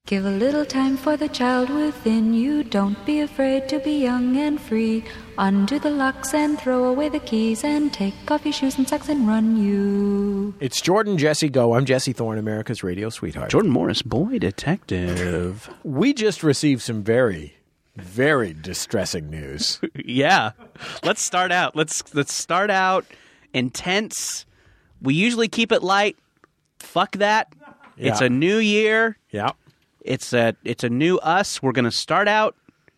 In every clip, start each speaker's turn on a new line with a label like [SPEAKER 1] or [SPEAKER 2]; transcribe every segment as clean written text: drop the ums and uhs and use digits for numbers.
[SPEAKER 1] Give a little time for the child within you. Don't be afraid to be young and free. Undo the locks and throw away the keys and take off your shoes and socks and run you.
[SPEAKER 2] It's Jordan Jesse Go. I'm Jesse Thorne, America's radio sweetheart.
[SPEAKER 3] Jordan Morris, boy detective.
[SPEAKER 2] We just received some very, very distressing news.
[SPEAKER 3] Yeah. Let's start out. Let's start out intense. We usually keep it light. Fuck that.
[SPEAKER 2] Yeah.
[SPEAKER 3] It's a new year.
[SPEAKER 2] Yeah.
[SPEAKER 3] It's a new us. We're gonna start out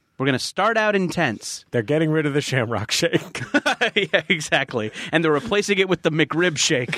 [SPEAKER 3] intense.
[SPEAKER 2] They're getting rid of the Shamrock Shake.
[SPEAKER 3] Yeah, exactly. And they're replacing it with the McRib shake.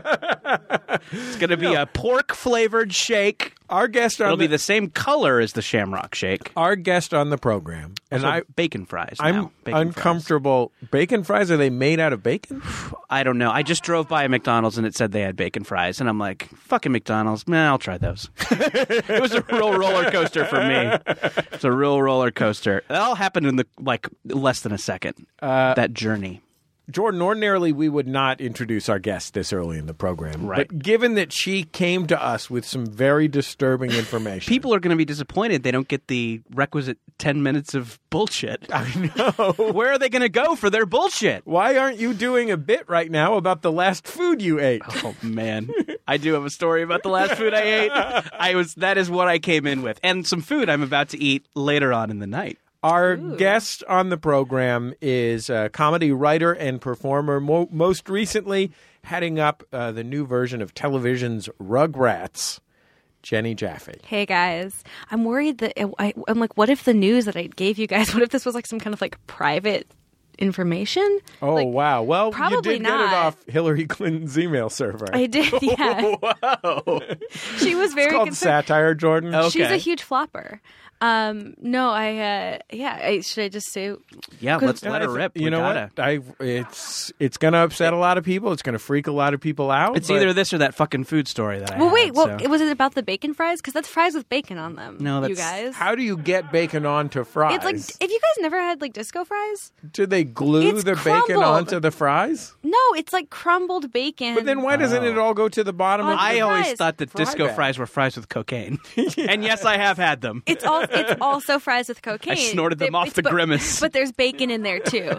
[SPEAKER 3] It's gonna be a pork flavored shake.
[SPEAKER 2] Our guest
[SPEAKER 3] It'll be the same color as the Shamrock Shake.
[SPEAKER 2] Our guest on the program, and
[SPEAKER 3] Also, bacon fries.
[SPEAKER 2] I'm
[SPEAKER 3] Bacon
[SPEAKER 2] uncomfortable.
[SPEAKER 3] Fries.
[SPEAKER 2] Bacon fries, are they made out of bacon?
[SPEAKER 3] I don't know. I just drove by a McDonald's and it said they had bacon fries, and I'm like, fucking McDonald's. Nah, I'll try those. It was a real roller coaster for me. It's a real roller coaster. It all happened in less than a second. That journey.
[SPEAKER 2] Jordan, ordinarily we would not introduce our guest this early in the program.
[SPEAKER 3] Right.
[SPEAKER 2] But given that she came to us with some very disturbing information.
[SPEAKER 3] People are going to be disappointed they don't get the requisite 10 minutes of bullshit.
[SPEAKER 2] I know.
[SPEAKER 3] Where are they going to go for their bullshit?
[SPEAKER 2] Why aren't you doing a bit right now about the last food you ate?
[SPEAKER 3] Oh, man. I do have a story about the last food I ate. That is what I came in with. And some food I'm about to eat later on in the night.
[SPEAKER 2] Our guest on the program is a comedy writer and performer, most recently heading up the new version of television's Rugrats, Jenny Jaffe.
[SPEAKER 4] Hey, guys. I'm worried that I'm like, what if the news that I gave you guys, what if this was like some kind of like private information?
[SPEAKER 2] Oh,
[SPEAKER 4] like,
[SPEAKER 2] wow. Well,
[SPEAKER 4] probably
[SPEAKER 2] you did get
[SPEAKER 4] not.
[SPEAKER 2] it off Hillary Clinton's email server.
[SPEAKER 4] I did, yeah.
[SPEAKER 3] Wow.
[SPEAKER 4] She was very
[SPEAKER 2] It's called
[SPEAKER 4] concerned.
[SPEAKER 2] satire, Jordan.
[SPEAKER 3] Okay.
[SPEAKER 4] She's a huge flopper. No, should I just say?
[SPEAKER 3] Yeah, let's let her rip.
[SPEAKER 2] You know what? It's going to upset a lot of people. It's going to freak a lot of people out.
[SPEAKER 3] It's
[SPEAKER 2] but
[SPEAKER 3] either this or that fucking food story that I
[SPEAKER 4] Well,
[SPEAKER 3] had.
[SPEAKER 4] wait.
[SPEAKER 3] so.
[SPEAKER 4] Was it about the bacon fries? Because that's fries with bacon on them.
[SPEAKER 3] No,
[SPEAKER 4] you
[SPEAKER 3] that's-
[SPEAKER 4] guys.
[SPEAKER 2] How do you get bacon onto fries?
[SPEAKER 4] It's like, if you guys never had like disco fries?
[SPEAKER 2] Do they glue
[SPEAKER 4] It's
[SPEAKER 2] the bacon
[SPEAKER 4] crumbled.
[SPEAKER 2] onto the fries?
[SPEAKER 4] No, it's like crumbled bacon.
[SPEAKER 2] But then why doesn't it all go to the bottom of the
[SPEAKER 3] I always
[SPEAKER 4] fries.
[SPEAKER 3] thought that
[SPEAKER 2] Fry
[SPEAKER 3] disco
[SPEAKER 2] bag.
[SPEAKER 3] fries were fries with cocaine. And yes, I have had them.
[SPEAKER 4] It's also fries with cocaine.
[SPEAKER 3] I snorted them off the
[SPEAKER 4] but-
[SPEAKER 3] Grimace.
[SPEAKER 4] But there's bacon in there too.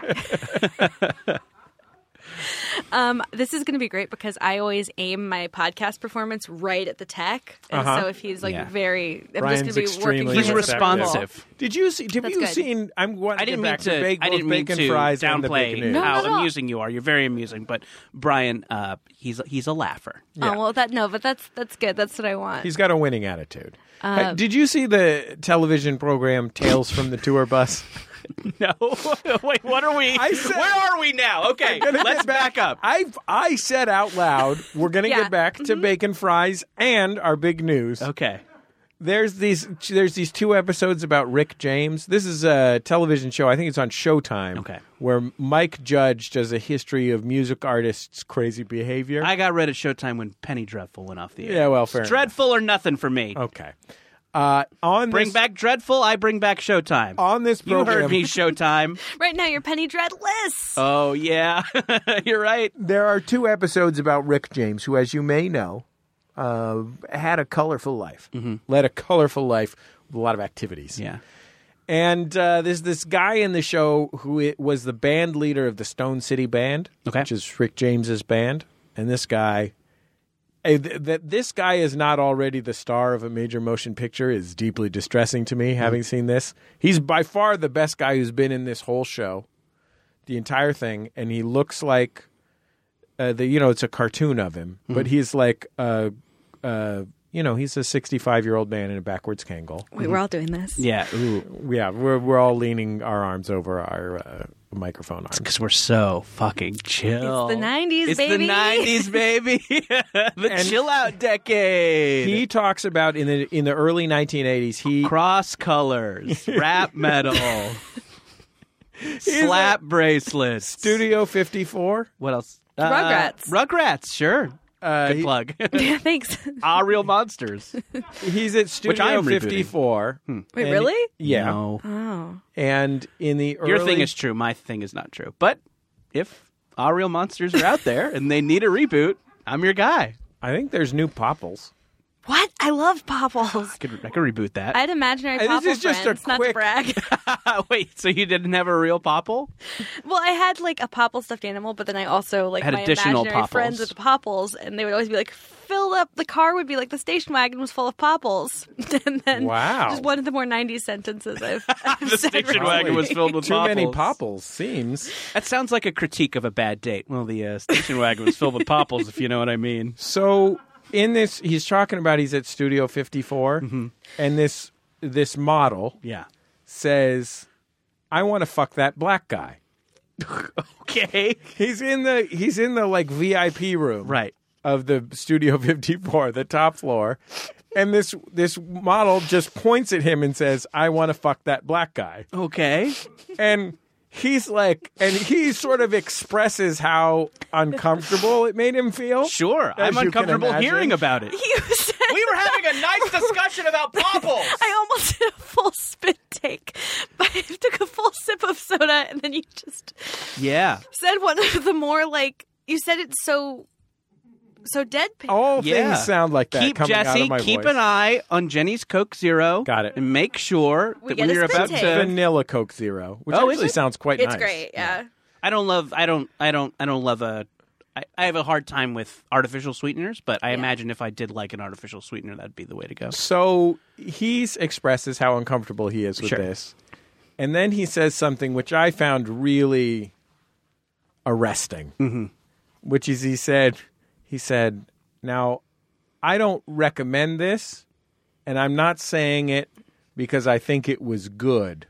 [SPEAKER 4] This is going to be great because I always aim my podcast performance right at the tech, and so if he's like
[SPEAKER 3] Yeah.
[SPEAKER 4] I'm
[SPEAKER 2] Brian's
[SPEAKER 4] just going to be
[SPEAKER 2] extremely
[SPEAKER 4] working.
[SPEAKER 3] He's
[SPEAKER 4] him as a
[SPEAKER 3] responsive.
[SPEAKER 2] Did you see? Have
[SPEAKER 4] That's
[SPEAKER 2] you
[SPEAKER 4] good.
[SPEAKER 2] seen? I'm going to
[SPEAKER 3] I didn't
[SPEAKER 2] get
[SPEAKER 3] mean
[SPEAKER 2] back
[SPEAKER 3] to.
[SPEAKER 2] to
[SPEAKER 3] I didn't mean
[SPEAKER 2] bacon
[SPEAKER 3] to
[SPEAKER 2] fries and the bacon
[SPEAKER 3] downplay
[SPEAKER 2] news.
[SPEAKER 4] No,
[SPEAKER 3] how
[SPEAKER 4] not at all.
[SPEAKER 3] amusing you are. You're very amusing, but Brian, he's a laugher.
[SPEAKER 4] Oh well, but that's good. That's what I want.
[SPEAKER 2] He's got a winning attitude. Did you see the television program Tales from the Tour Bus?
[SPEAKER 3] No, wait. What are we?
[SPEAKER 2] I said-
[SPEAKER 3] Where are we now? Okay, let's back up.
[SPEAKER 2] I said out loud, we're going to
[SPEAKER 4] Yeah.
[SPEAKER 2] get back to bacon fries and our big news.
[SPEAKER 3] Okay.
[SPEAKER 2] There's these 2 episodes about Rick James. This is a television show. I think it's on Showtime.
[SPEAKER 3] Okay.
[SPEAKER 2] Where Mike Judge does a history of music artists' crazy behavior.
[SPEAKER 3] I got read at Showtime when Penny Dreadful went off the air.
[SPEAKER 2] Yeah, well, fair
[SPEAKER 3] It's Dreadful or nothing for me.
[SPEAKER 2] Okay. On
[SPEAKER 3] Bring
[SPEAKER 2] this,
[SPEAKER 3] back Dreadful, I bring back Showtime.
[SPEAKER 2] on this
[SPEAKER 3] You
[SPEAKER 2] program,
[SPEAKER 3] heard me, Showtime.
[SPEAKER 4] Right now, you're Penny Dreadless.
[SPEAKER 3] Oh, yeah. You're right.
[SPEAKER 2] there are 2 episodes about Rick James, who, as you may know, had a colorful life. Led a colorful life with a lot of activities.
[SPEAKER 3] Yeah.
[SPEAKER 2] And there's this guy in the show who was the band leader of the Stone City Band, which is Rick James's band. And this guy, that this guy is not already the star of a major motion picture is deeply distressing to me, having seen this. He's by far the best guy who's been in this whole show, the entire thing. And he looks like, it's a cartoon of him, but he's like, he's a 65-year-old man in a backwards Kangol.
[SPEAKER 4] Wait, we're all doing this.
[SPEAKER 3] Yeah. Ooh.
[SPEAKER 2] Yeah, we're all leaning our arms over our microphone arms.
[SPEAKER 3] Because we're so fucking chill.
[SPEAKER 4] It's the 90s,
[SPEAKER 3] It's
[SPEAKER 4] baby.
[SPEAKER 3] the 90s, baby. The chill out decade.
[SPEAKER 2] He talks about in the early 1980s.
[SPEAKER 3] Cross colors, rap metal, slap bracelets.
[SPEAKER 2] Studio 54.
[SPEAKER 3] What else?
[SPEAKER 4] Rugrats.
[SPEAKER 3] Rugrats, sure. Good plug.
[SPEAKER 4] Yeah, thanks.
[SPEAKER 3] Real monsters.
[SPEAKER 2] He's at
[SPEAKER 3] Which I
[SPEAKER 2] Studio
[SPEAKER 3] am rebooting.
[SPEAKER 2] 54.
[SPEAKER 4] Wait, really?
[SPEAKER 2] Yeah.
[SPEAKER 3] No.
[SPEAKER 4] Oh.
[SPEAKER 2] And in the early...
[SPEAKER 3] Your thing is true. My thing is not true. But if Real monsters are out there and they need a reboot, I'm your guy.
[SPEAKER 2] I think there's new Popples.
[SPEAKER 4] What? I love Popples.
[SPEAKER 3] I could reboot that.
[SPEAKER 4] I had imaginary
[SPEAKER 2] This
[SPEAKER 4] Popple
[SPEAKER 2] is just a
[SPEAKER 4] friends, not to
[SPEAKER 2] quick-
[SPEAKER 4] brag.
[SPEAKER 3] Wait, so you didn't have a real Popple?
[SPEAKER 4] Well, I had like a Popple stuffed animal, but then I also like
[SPEAKER 3] Had
[SPEAKER 4] my
[SPEAKER 3] additional
[SPEAKER 4] imaginary
[SPEAKER 3] Popples.
[SPEAKER 4] friends with the Popples, and they would always be like, fill up the car would be like the station wagon was full of Popples, and then
[SPEAKER 2] Wow.
[SPEAKER 4] just one of the more 90s sentences I've
[SPEAKER 3] The
[SPEAKER 4] said
[SPEAKER 3] station
[SPEAKER 4] recently.
[SPEAKER 3] wagon was filled with
[SPEAKER 2] Too many
[SPEAKER 3] Popples.
[SPEAKER 2] Popples, seems.
[SPEAKER 3] That sounds like a critique of a bad date. Well, the station wagon was filled with Popples, if you know what I mean.
[SPEAKER 2] So in this, he's talking about he's at Studio 54, and this model
[SPEAKER 3] Yeah.
[SPEAKER 2] says, "I want to fuck that black guy."
[SPEAKER 3] Okay.
[SPEAKER 2] He's in the like VIP room,
[SPEAKER 3] Right.
[SPEAKER 2] of the Studio 54, the top floor, and this model just points at him and says, "I want to fuck that black guy,"
[SPEAKER 3] Okay.
[SPEAKER 2] and he's like, and he sort of expresses how uncomfortable it made him feel.
[SPEAKER 3] Sure.
[SPEAKER 2] As
[SPEAKER 3] I'm
[SPEAKER 2] you can
[SPEAKER 3] uncomfortable
[SPEAKER 2] imagine.
[SPEAKER 3] hearing about it.
[SPEAKER 4] You said
[SPEAKER 3] We were having a nice discussion about Popples.
[SPEAKER 4] I almost did a full spit take, but I took a full sip of soda, and then you just
[SPEAKER 3] Yeah.
[SPEAKER 4] said one of the more like you said it so deadpan.
[SPEAKER 2] All
[SPEAKER 3] Yeah.
[SPEAKER 2] things sound like that
[SPEAKER 3] Keep
[SPEAKER 2] coming out
[SPEAKER 3] Jesse,
[SPEAKER 2] of my
[SPEAKER 3] keep
[SPEAKER 2] voice.
[SPEAKER 3] an eye on Jenny's Coke Zero.
[SPEAKER 2] Got it.
[SPEAKER 3] And make sure
[SPEAKER 4] We
[SPEAKER 3] that
[SPEAKER 4] get
[SPEAKER 3] when
[SPEAKER 4] a
[SPEAKER 3] you're
[SPEAKER 4] spit
[SPEAKER 3] about
[SPEAKER 4] take.
[SPEAKER 3] to
[SPEAKER 2] Vanilla Coke Zero, which
[SPEAKER 3] Oh, is
[SPEAKER 2] actually
[SPEAKER 3] it?
[SPEAKER 2] sounds quite
[SPEAKER 4] It's
[SPEAKER 2] nice.
[SPEAKER 4] great, yeah.
[SPEAKER 3] I don't love I have a hard time with artificial sweeteners, but I imagine if I did like an artificial sweetener, that'd be the way to go.
[SPEAKER 2] So he expresses how uncomfortable he is with
[SPEAKER 3] Sure.
[SPEAKER 2] this. And then he says something which I found really arresting, which is he said, "Now, I don't recommend this, and I'm not saying it because I think it was good,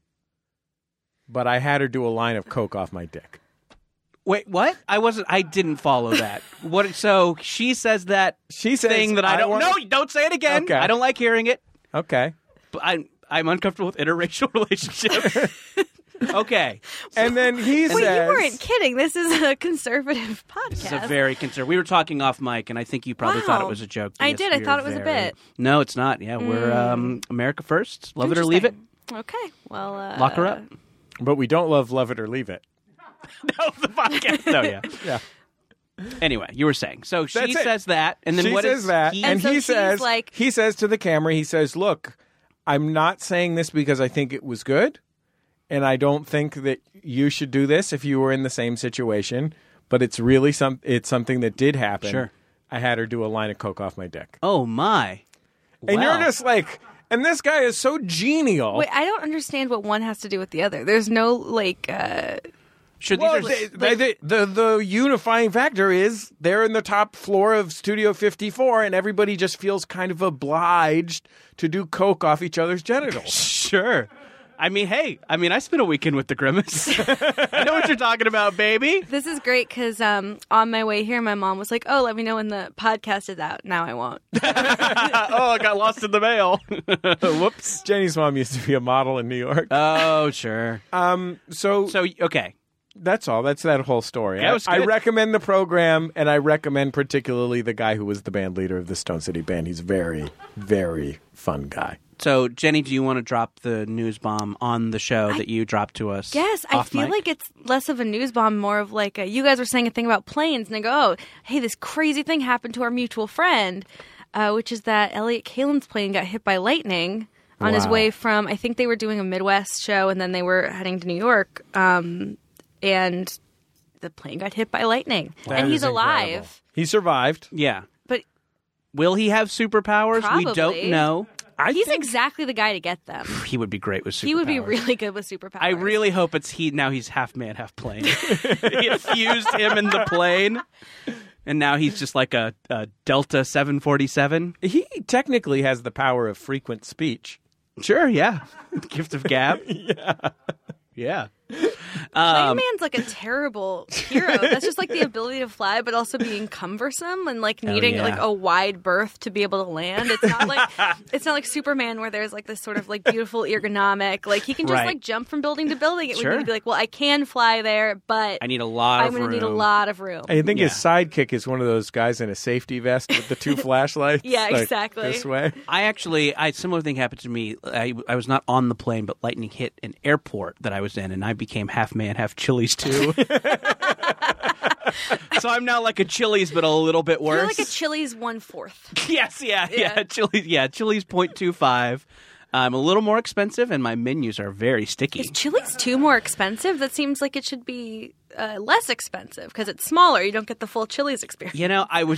[SPEAKER 2] but I had her do a line of coke off my dick."
[SPEAKER 3] Wait, what? I didn't follow that. What? So she says that
[SPEAKER 2] She says,
[SPEAKER 3] thing that I don't.
[SPEAKER 2] wanna-
[SPEAKER 3] No, don't say it again.
[SPEAKER 2] Okay.
[SPEAKER 3] I don't like hearing it.
[SPEAKER 2] Okay.
[SPEAKER 3] But I'm uncomfortable with interracial relationships. Okay.
[SPEAKER 2] And then he
[SPEAKER 4] Wait,
[SPEAKER 2] says,
[SPEAKER 4] you weren't kidding. This is a conservative podcast.
[SPEAKER 3] This is a very concerned. We were talking off mic, and I think you probably thought it
[SPEAKER 4] Wow.
[SPEAKER 3] was a joke.
[SPEAKER 4] I
[SPEAKER 3] Yes,
[SPEAKER 4] did. I
[SPEAKER 3] we
[SPEAKER 4] thought
[SPEAKER 3] are
[SPEAKER 4] it was a
[SPEAKER 3] very-
[SPEAKER 4] bit.
[SPEAKER 3] No, it's not. Yeah, we're America first. Love it or leave it.
[SPEAKER 4] Interesting. Okay. Well,
[SPEAKER 3] Lock her up.
[SPEAKER 2] but we don't love it or leave it.
[SPEAKER 3] No, the podcast. No, yeah.
[SPEAKER 2] Yeah.
[SPEAKER 3] Anyway, you were saying. So she
[SPEAKER 2] That's it.
[SPEAKER 3] says that, and then
[SPEAKER 2] She
[SPEAKER 3] what
[SPEAKER 2] says
[SPEAKER 3] is
[SPEAKER 2] that,
[SPEAKER 3] he?
[SPEAKER 2] and
[SPEAKER 4] And so
[SPEAKER 2] he
[SPEAKER 4] she's
[SPEAKER 2] says,
[SPEAKER 4] like-
[SPEAKER 2] he says to the camera, he says, "Look, I'm not saying this because I think it was good, and I don't think that you should do this if you were in the same situation, but it's really it's something that did happen.
[SPEAKER 3] Sure.
[SPEAKER 2] I had her do a line of coke off my dick."
[SPEAKER 3] Oh my!
[SPEAKER 2] And
[SPEAKER 3] Wow.
[SPEAKER 2] you're just like, and this guy is so genial.
[SPEAKER 4] Wait, I don't understand what one has to do with the other. There's no like.
[SPEAKER 3] Should
[SPEAKER 2] Well,
[SPEAKER 3] these
[SPEAKER 2] the unifying factor is they're in the top floor of Studio 54, and everybody just feels kind of obliged to do coke off each other's genitals.
[SPEAKER 3] Sure. I mean, hey. I mean, I spent a weekend with the Grimace. I know what you're talking about, baby.
[SPEAKER 4] This is great because on my way here, my mom was like, "Oh, let me know when the podcast is out." Now I won't.
[SPEAKER 3] Oh, I got lost in the mail. Whoops.
[SPEAKER 2] Jenny's mom used to be a model in New York.
[SPEAKER 3] Oh, sure.
[SPEAKER 2] So
[SPEAKER 3] So, okay.
[SPEAKER 2] that's all. That's that whole story.
[SPEAKER 3] That was
[SPEAKER 2] I
[SPEAKER 3] good.
[SPEAKER 2] recommend the program, and I recommend particularly the guy who was the band leader of the Stone City Band. He's a very, very fun guy.
[SPEAKER 3] So, Jenny, do you want to drop the news bomb on the show that you dropped to us?
[SPEAKER 4] Yes, I
[SPEAKER 3] off
[SPEAKER 4] feel
[SPEAKER 3] mic?
[SPEAKER 4] like it's less of a news bomb, more of like you guys were saying a thing about planes, and I go, "Oh, hey, this crazy thing happened to our mutual friend," which is that Elliot Kalin's plane got hit by lightning on his
[SPEAKER 2] Wow.
[SPEAKER 4] way from. I think they were doing a Midwest show, and then they were heading to New York, and the plane got hit by lightning,
[SPEAKER 2] That
[SPEAKER 4] and he's
[SPEAKER 2] is incredible.
[SPEAKER 4] alive.
[SPEAKER 2] He survived.
[SPEAKER 3] Yeah.
[SPEAKER 4] But
[SPEAKER 3] Will he have superpowers? We don't
[SPEAKER 4] Probably.
[SPEAKER 3] know.
[SPEAKER 4] he's exactly the guy to get them.
[SPEAKER 3] He would be great with superpowers.
[SPEAKER 4] He would be really good with superpowers.
[SPEAKER 3] I really hope it's he. Now he's half man, half plane. He infused him in the plane, and now he's just like a Delta 747.
[SPEAKER 2] He technically has the power of frequent speech.
[SPEAKER 3] Sure, yeah. Gift of gab. Yeah.
[SPEAKER 4] Plane Man's like a terrible hero. That's just like the ability to fly, but also being cumbersome and like needing
[SPEAKER 3] yeah.
[SPEAKER 4] like a wide berth to be able to land. It's not like Superman where there's like this sort of like beautiful ergonomic. Like he can just
[SPEAKER 3] Right.
[SPEAKER 4] like jump from building to building. It
[SPEAKER 3] Sure.
[SPEAKER 4] would need to be like, well, I can fly there, but
[SPEAKER 3] I need a lot
[SPEAKER 4] I'm
[SPEAKER 3] of
[SPEAKER 4] going
[SPEAKER 3] room.
[SPEAKER 4] to need a lot of room.
[SPEAKER 2] I think his
[SPEAKER 3] Yeah.
[SPEAKER 2] sidekick is one of those guys in a safety vest with the two flashlights.
[SPEAKER 4] Yeah,
[SPEAKER 2] like,
[SPEAKER 4] exactly.
[SPEAKER 2] This way.
[SPEAKER 3] I similar thing happened to me. I was not on the plane, but lightning hit an airport that I was in, and I became half man, half Chili's too. So I'm now like a Chili's, but a little bit worse.
[SPEAKER 4] You're like a Chili's 1/4.
[SPEAKER 3] Yes, yeah. Chili's 0.25. I'm a little more expensive, and my menus are very sticky.
[SPEAKER 4] Is Chili's 2 more expensive? That seems like it should be less expensive because it's smaller. You don't get the full Chili's experience.
[SPEAKER 3] You know, I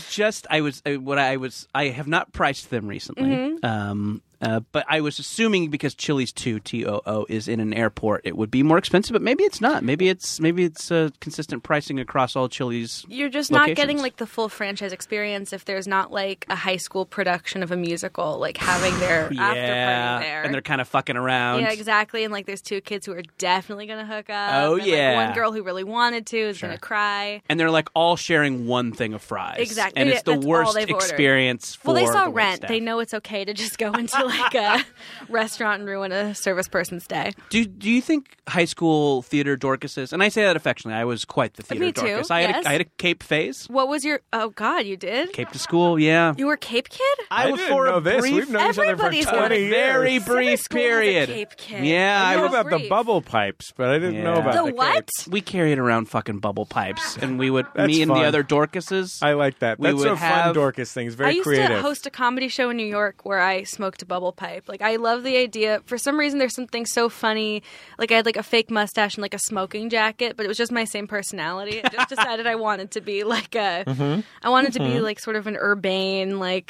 [SPEAKER 3] have not priced them recently. But I was assuming because Chili's 2 TOO is in an airport, it would be more expensive. But maybe it's not. Maybe it's consistent pricing across all Chili's.
[SPEAKER 4] You're just
[SPEAKER 3] locations.
[SPEAKER 4] not getting like the full franchise experience if there's not like a high school production of a musical, like having their after party there,
[SPEAKER 3] and they're kind of fucking around.
[SPEAKER 4] Yeah, exactly. And like, there's 2 kids who are definitely gonna hook up.
[SPEAKER 3] Oh,
[SPEAKER 4] and,
[SPEAKER 3] yeah.
[SPEAKER 4] Like, one girl who really wanted to is gonna cry.
[SPEAKER 3] And they're like all sharing one thing of fries.
[SPEAKER 4] Exactly.
[SPEAKER 3] And it's the
[SPEAKER 4] That's all
[SPEAKER 3] worst
[SPEAKER 4] they've ordered.
[SPEAKER 3] experience for
[SPEAKER 4] Well, they saw
[SPEAKER 3] the
[SPEAKER 4] Rent.
[SPEAKER 3] waitstaff.
[SPEAKER 4] They know it's okay to just go into like a restaurant and ruin a service person's day.
[SPEAKER 3] Do you think high school theater Dorcases, and I say that affectionately, I was quite the theater
[SPEAKER 4] Me too,
[SPEAKER 3] Dorcas. I had a Cape phase.
[SPEAKER 4] What was your? Oh God, you did.
[SPEAKER 3] Cape to school, yeah.
[SPEAKER 4] You were Cape Kid.
[SPEAKER 2] I
[SPEAKER 3] was
[SPEAKER 2] didn't
[SPEAKER 3] for
[SPEAKER 2] know
[SPEAKER 3] a
[SPEAKER 2] this.
[SPEAKER 3] brief,
[SPEAKER 2] We've known each other for
[SPEAKER 4] Everybody's
[SPEAKER 2] 20 years.
[SPEAKER 3] very
[SPEAKER 4] Every
[SPEAKER 3] brief
[SPEAKER 4] school has a
[SPEAKER 3] period.
[SPEAKER 4] Cape Kid.
[SPEAKER 3] Yeah,
[SPEAKER 2] I
[SPEAKER 3] I
[SPEAKER 2] knew
[SPEAKER 3] was.
[SPEAKER 2] about the
[SPEAKER 4] brief.
[SPEAKER 2] bubble pipes, but I didn't know
[SPEAKER 3] Yeah.
[SPEAKER 2] about
[SPEAKER 4] The
[SPEAKER 2] the
[SPEAKER 4] what?
[SPEAKER 2] capes.
[SPEAKER 3] We carried around fucking bubble pipes, and we would
[SPEAKER 2] That's
[SPEAKER 3] me and
[SPEAKER 2] fun.
[SPEAKER 3] the other Dorcases.
[SPEAKER 2] I like that.
[SPEAKER 3] We
[SPEAKER 2] That's
[SPEAKER 3] would
[SPEAKER 2] a fun
[SPEAKER 3] have-
[SPEAKER 2] Dorcas thing. It's very
[SPEAKER 4] I used
[SPEAKER 2] creative.
[SPEAKER 4] to host a comedy show in New York where I smoked a bubble pipe. Like, I love the idea. For some reason, there's something so funny. Like, I had like a fake mustache and like a smoking jacket, but it was just my same personality. I just decided I wanted to be like a. I wanted to be like sort of an urbane, like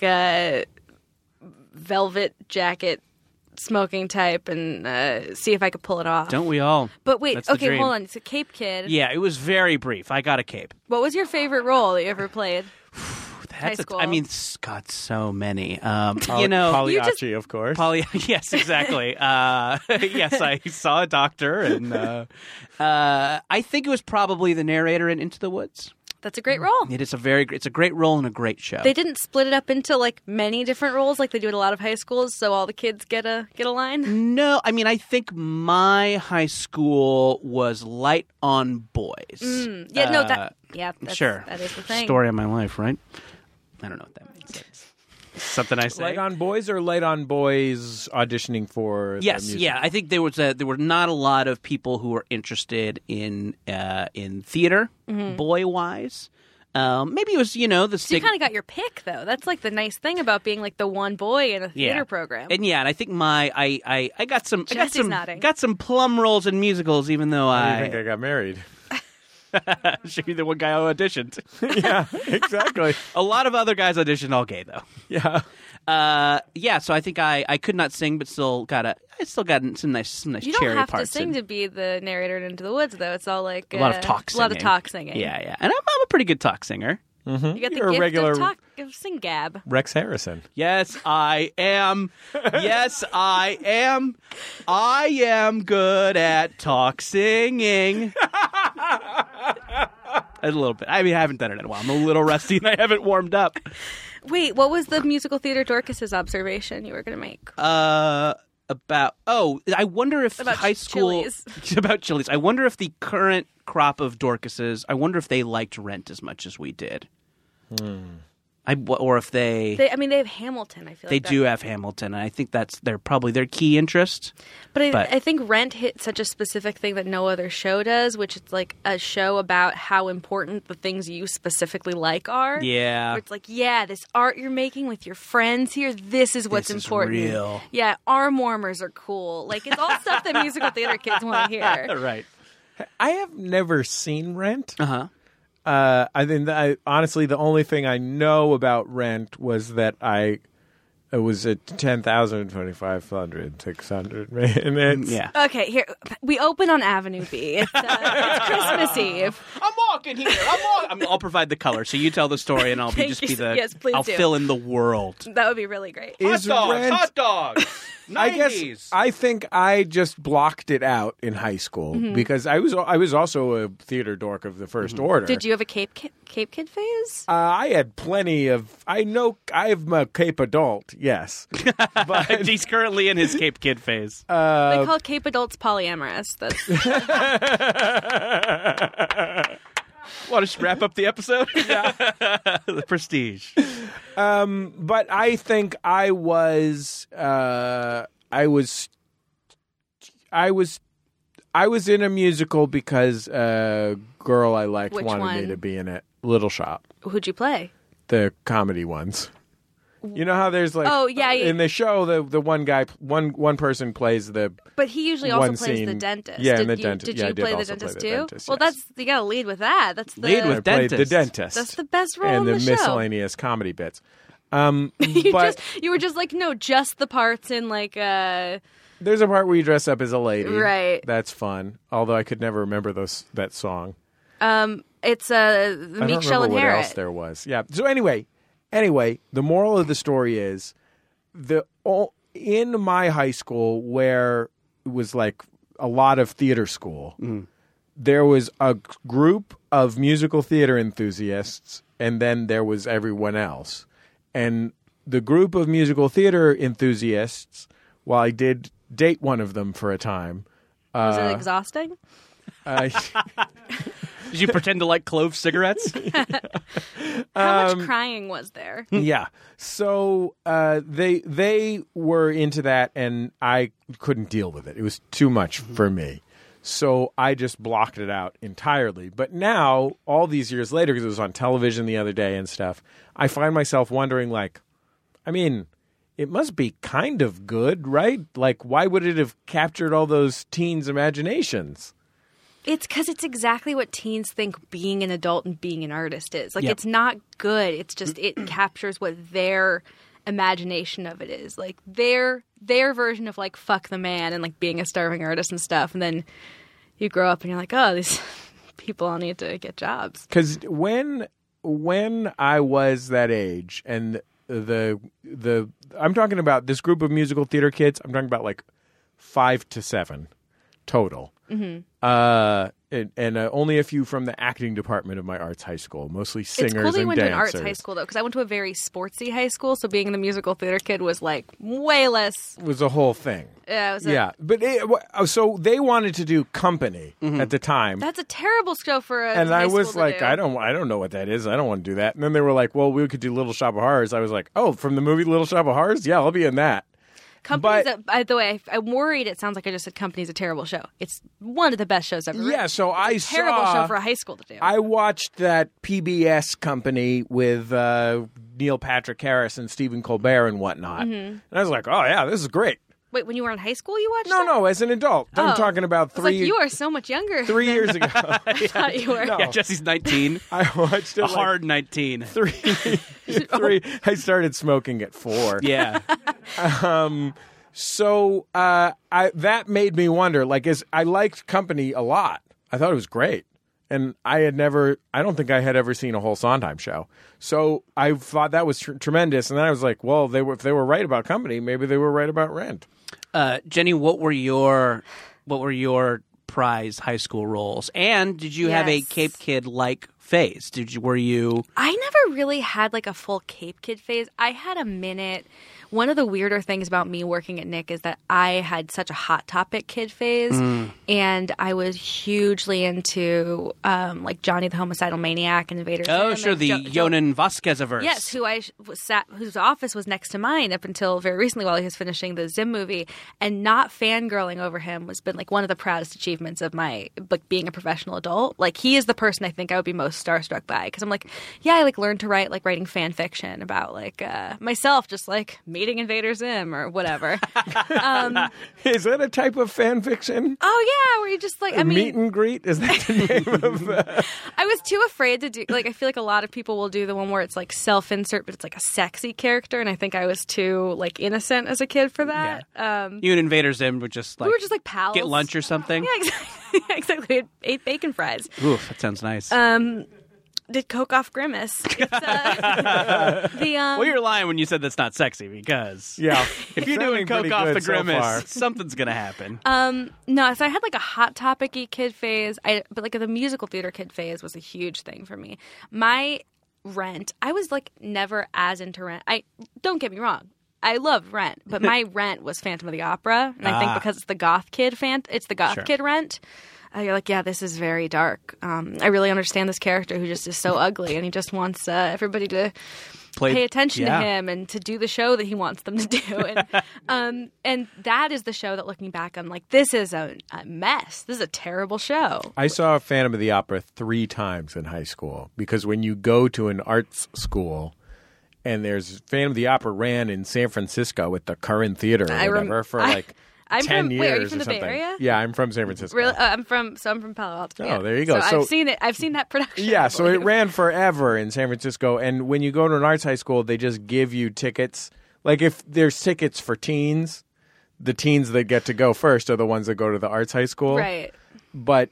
[SPEAKER 4] velvet jacket smoking type, and see if I could pull it off.
[SPEAKER 3] Don't we all?
[SPEAKER 4] But wait,
[SPEAKER 3] That's the
[SPEAKER 4] okay,
[SPEAKER 3] dream.
[SPEAKER 4] hold on. It's a Cape Kid.
[SPEAKER 3] Yeah, it was very brief. I got a cape.
[SPEAKER 4] What was your favorite role that you ever played?
[SPEAKER 3] That's
[SPEAKER 4] school.
[SPEAKER 3] I mean, God, so many.
[SPEAKER 2] Pagliacci,
[SPEAKER 3] You know,
[SPEAKER 2] of course.
[SPEAKER 3] yes, exactly. Yes, I saw a doctor, and I think it was probably the narrator in Into the Woods.
[SPEAKER 4] That's a great role.
[SPEAKER 3] It's a great role and a great show.
[SPEAKER 4] They didn't split it up into like many different roles like they do at a lot of high schools, so all the kids get a line.
[SPEAKER 3] No, I mean, I think my high school was light on boys.
[SPEAKER 4] Yeah, no, that's,
[SPEAKER 3] Sure.
[SPEAKER 4] that is the thing.
[SPEAKER 3] Story of my life, right? I don't know what that means. It's something I say.
[SPEAKER 2] Light on boys or light on boys auditioning for the
[SPEAKER 3] Yes,
[SPEAKER 2] music?
[SPEAKER 3] yeah. I think there were not a lot of people who were interested in theater, boy wise. Maybe it was the
[SPEAKER 4] So you
[SPEAKER 3] stigma.
[SPEAKER 4] kind of got your pick, though. That's like the nice thing about being like the one boy in a theater program.
[SPEAKER 3] And I think I got some
[SPEAKER 4] Jesse's nodding.
[SPEAKER 3] got some plum roles in musicals, even though
[SPEAKER 2] I think I got married.
[SPEAKER 3] should be the one guy who auditioned.
[SPEAKER 2] Yeah, exactly.
[SPEAKER 3] A lot of other guys auditioned all gay though.
[SPEAKER 2] Yeah.
[SPEAKER 3] So I think I could not sing, but still got some nice
[SPEAKER 4] You
[SPEAKER 3] cherry
[SPEAKER 4] don't have
[SPEAKER 3] parts.
[SPEAKER 4] to sing to be the narrator in Into the Woods, though. It's all like
[SPEAKER 3] a lot of talk singing.
[SPEAKER 4] A lot of talk singing.
[SPEAKER 3] Yeah, and I'm a pretty good talk singer.
[SPEAKER 4] You got the
[SPEAKER 2] You're a
[SPEAKER 4] gift
[SPEAKER 2] regular-
[SPEAKER 4] of talk, of sing gab.
[SPEAKER 2] Rex Harrison.
[SPEAKER 3] Yes, I am. Yes, I am. I am good at talk singing. A little bit. I mean, I haven't done it in a while. I'm a little rusty and I haven't warmed up.
[SPEAKER 4] Wait, what was the musical theater Dorcas's observation you were going to make?
[SPEAKER 3] I wonder if
[SPEAKER 4] About
[SPEAKER 3] high school
[SPEAKER 4] Chili's.
[SPEAKER 3] about Chili's. I wonder if the current crop of Dorcases. I wonder if they liked Rent as much as we did. Or if they
[SPEAKER 4] I mean, they have Hamilton. I feel
[SPEAKER 3] they
[SPEAKER 4] like
[SPEAKER 3] do have Hamilton, and I think that's probably their key interest.
[SPEAKER 4] But I think Rent hit such a specific thing that no other show does, which is like a show about how important the things you specifically like are.
[SPEAKER 3] Yeah.
[SPEAKER 4] Where it's like, yeah, this art you're making with your friends here, this is what's
[SPEAKER 3] This is
[SPEAKER 4] important.
[SPEAKER 3] real.
[SPEAKER 4] Yeah, arm warmers are cool. Like, it's all stuff that musical theater kids want to hear.
[SPEAKER 3] Right.
[SPEAKER 2] I have never seen Rent.
[SPEAKER 3] Uh-huh.
[SPEAKER 2] I think honestly, the only thing I know about Rent was that it was at 10,000, 2,500, 600 minutes.
[SPEAKER 3] Yeah.
[SPEAKER 4] Okay, here, we open on Avenue B. It's Christmas Eve.
[SPEAKER 3] I'm walking here. I'll provide the color. So you tell the story, and I'll
[SPEAKER 4] Thank
[SPEAKER 3] just
[SPEAKER 4] you.
[SPEAKER 3] be the.
[SPEAKER 4] Yes, please
[SPEAKER 3] I'll
[SPEAKER 4] do.
[SPEAKER 3] fill in the world.
[SPEAKER 4] That would be really great.
[SPEAKER 2] Is Rent?
[SPEAKER 3] Hot dogs. 90s.
[SPEAKER 2] I guess I think I just blocked it out in high school because I was also a theater dork of the first order.
[SPEAKER 4] Did you have a Cape Kid phase?
[SPEAKER 2] I had plenty of. I'm a Cape adult, yes, but
[SPEAKER 3] He's currently in his Cape Kid phase.
[SPEAKER 4] They call Cape adults polyamorous. That's
[SPEAKER 3] Want to wrap up the episode? Yeah. The prestige.
[SPEAKER 2] but I think I was I was in a musical because a girl I liked
[SPEAKER 4] Which
[SPEAKER 2] wanted me
[SPEAKER 4] one?
[SPEAKER 2] to be in it. Little Shop,
[SPEAKER 4] Who'd you play?
[SPEAKER 2] the comedy ones. You know how there's like in the show the one guy one person plays the
[SPEAKER 4] But he usually
[SPEAKER 2] one
[SPEAKER 4] also plays the
[SPEAKER 2] scene.
[SPEAKER 4] dentist.
[SPEAKER 2] Yeah,
[SPEAKER 4] did
[SPEAKER 2] the
[SPEAKER 4] you,
[SPEAKER 2] dentist.
[SPEAKER 4] Did
[SPEAKER 2] Yeah, I
[SPEAKER 4] you
[SPEAKER 2] did
[SPEAKER 4] play the
[SPEAKER 2] also
[SPEAKER 4] dentist
[SPEAKER 2] play the
[SPEAKER 4] too?
[SPEAKER 2] dentist,
[SPEAKER 4] Well,
[SPEAKER 2] yes.
[SPEAKER 4] you gotta lead with that. That's the
[SPEAKER 3] Lead with
[SPEAKER 2] I played the
[SPEAKER 3] dentist.
[SPEAKER 2] dentist.
[SPEAKER 4] That's the best role
[SPEAKER 2] and
[SPEAKER 4] in
[SPEAKER 2] the
[SPEAKER 4] the show.
[SPEAKER 2] miscellaneous comedy bits.
[SPEAKER 4] You
[SPEAKER 2] but
[SPEAKER 4] were just like, no, just the parts in like
[SPEAKER 2] there's a part where you dress up as a lady.
[SPEAKER 4] Right.
[SPEAKER 2] That's fun. Although I could never remember that song.
[SPEAKER 4] it's
[SPEAKER 2] I
[SPEAKER 4] the
[SPEAKER 2] don't
[SPEAKER 4] Meek shall
[SPEAKER 2] remember what
[SPEAKER 4] inherit.
[SPEAKER 2] else there was. Yeah. So anyway, the moral of the story is in my high school, where it was like a lot of theater school, there was a group of musical theater enthusiasts, and then there was everyone else. And the group of musical theater enthusiasts, while I did date one of them for a time,
[SPEAKER 4] Was it exhausting?
[SPEAKER 3] Did you pretend to like clove cigarettes?
[SPEAKER 4] How much crying was there?
[SPEAKER 2] yeah. So they were into that, and I couldn't deal with it. It was too much for me. So I just blocked it out entirely. But now, all these years later, because it was on television the other day and stuff, I find myself wondering, like, I mean, it must be kind of good, right? Like, why would it have captured all those teens' imaginations?
[SPEAKER 4] It's because it's exactly what teens think being an adult and being an artist is. Like,
[SPEAKER 3] Yep.
[SPEAKER 4] it's not good. It's just it captures what their imagination of it is. Like, their version of, like, fuck the man and, like, being a starving artist and stuff. And then you grow up and you're like, oh, these people all need to get jobs.
[SPEAKER 2] Because when I was that age, and the I'm talking about this group of musical theater kids, I'm talking about like 5 to 7 total. Mm-hmm. And only a few from the acting department of my arts high school, mostly singers
[SPEAKER 4] It's cool that you
[SPEAKER 2] and
[SPEAKER 4] went to an
[SPEAKER 2] dancers.
[SPEAKER 4] arts high school, though, because I went to a very sportsy high school, so being the musical theater kid was, like, way less.
[SPEAKER 2] It was a whole thing.
[SPEAKER 4] Yeah, it was
[SPEAKER 2] But so they wanted to do Company at the time.
[SPEAKER 4] that's a terrible show for a
[SPEAKER 2] and
[SPEAKER 4] high
[SPEAKER 2] I was
[SPEAKER 4] school to
[SPEAKER 2] like,
[SPEAKER 4] do.
[SPEAKER 2] I don't know what that is. I don't want to do that. And then they were like, well, we could do Little Shop of Horrors. I was like, oh, from the movie Little Shop of Horrors? Yeah, I'll be in that.
[SPEAKER 4] Company's by the way, I'm worried it sounds like I just said Company's a terrible show. It's one of the best shows ever written.
[SPEAKER 2] Yeah, so I
[SPEAKER 4] It's a terrible show for a high school to do.
[SPEAKER 2] I watched that PBS Company with Neil Patrick Harris and Stephen Colbert and whatnot.
[SPEAKER 4] Mm-hmm.
[SPEAKER 2] And I was like, oh, yeah, this is great.
[SPEAKER 4] Wait, when you were in high school, you watched
[SPEAKER 2] No,
[SPEAKER 4] that?
[SPEAKER 2] no, as an adult. I'm
[SPEAKER 4] Oh.
[SPEAKER 2] talking about
[SPEAKER 4] I was like,
[SPEAKER 2] 3
[SPEAKER 4] you are so much younger.
[SPEAKER 2] 3 years ago.
[SPEAKER 4] I thought you were.
[SPEAKER 2] No.
[SPEAKER 3] Yeah, Jesse's 19.
[SPEAKER 2] I watched it
[SPEAKER 3] A
[SPEAKER 2] like
[SPEAKER 3] hard 19.
[SPEAKER 2] 3. I started smoking at 4.
[SPEAKER 3] Yeah.
[SPEAKER 2] So that made me wonder. Like, I liked Company a lot. I thought it was great, and I don't think I had ever seen a whole Sondheim show. So I thought that was tremendous. And then I was like, well, if they were right about Company, maybe they were right about Rent.
[SPEAKER 3] Jenny, what were your prize high school roles? And did you have a
[SPEAKER 4] Yes.
[SPEAKER 3] Cape Kid like phase? Were you?
[SPEAKER 4] I never really had like a full Cape Kid phase. I had a minute. One of the weirder things about me working at Nick is that I had such a Hot Topic kid phase, and I was hugely into like Johnny the Homicidal Maniac and Invader
[SPEAKER 3] Oh,
[SPEAKER 4] Zim
[SPEAKER 3] sure,
[SPEAKER 4] and
[SPEAKER 3] the Yonan Vasquez-averse.
[SPEAKER 4] Yes, whose office was next to mine up until very recently while he was finishing the Zim movie, and not fangirling over him has been like one of the proudest achievements of my like being a professional adult. Like he is the person I think I would be most starstruck by because I'm like, yeah, I like learned to write like writing fan fiction about like myself, just like meeting Invader Zim or whatever.
[SPEAKER 2] Is that a type of fan fiction?
[SPEAKER 4] Oh yeah, where you just like
[SPEAKER 2] Meet and Greet? Is that the name of that?
[SPEAKER 4] I was too afraid to do like I feel like a lot of people will do the one where it's like self-insert but it's like a sexy character and I think I was too like innocent as a kid for that.
[SPEAKER 3] You and Invader Zim were just like
[SPEAKER 4] We were just like pals.
[SPEAKER 3] get lunch or something.
[SPEAKER 4] Yeah, exactly. Exactly. We ate bacon fries.
[SPEAKER 3] Oof, that sounds nice.
[SPEAKER 4] Did coke off Grimace. It's,
[SPEAKER 3] well, you're lying when you said that's not sexy because
[SPEAKER 2] Yeah.
[SPEAKER 3] if you're doing
[SPEAKER 2] Sounding
[SPEAKER 3] coke
[SPEAKER 2] pretty
[SPEAKER 3] off
[SPEAKER 2] good
[SPEAKER 3] the
[SPEAKER 2] so
[SPEAKER 3] Grimace,
[SPEAKER 2] far.
[SPEAKER 3] something's gonna happen.
[SPEAKER 4] no, so I had like a Hot Topic-y kid phase. But like the musical theater kid phase was a huge thing for me. My Rent, I was like never as into Rent. Don't get me wrong. I love Rent, but my Rent was Phantom of the Opera, and I think because it's the goth kid it's the goth kid Rent. You're like, yeah, this is very dark. I really understand this character who just is so ugly, and he just wants everybody to pay attention to him and to do the show that he wants them to do. And that is the show that, looking back, I'm like, this is a mess. This is a terrible show.
[SPEAKER 2] I saw Phantom of the Opera 3 times in high school because when you go to an arts school and there's Phantom of the Opera ran in San Francisco at the Curran Theater or whatever for like 10 years
[SPEAKER 4] wait, are you from
[SPEAKER 2] or
[SPEAKER 4] the
[SPEAKER 2] something.
[SPEAKER 4] Bay Area?
[SPEAKER 2] Yeah, I'm from San Francisco.
[SPEAKER 4] Really? I'm from Palo Alto.
[SPEAKER 2] Oh, there you go.
[SPEAKER 4] So I've seen it. I've seen that production.
[SPEAKER 2] Yeah, so it ran forever in San Francisco. And when you go to an arts high school, they just give you tickets. Like if there's tickets for teens, the teens that get to go first are the ones that go to the arts high school.
[SPEAKER 4] Right.
[SPEAKER 2] But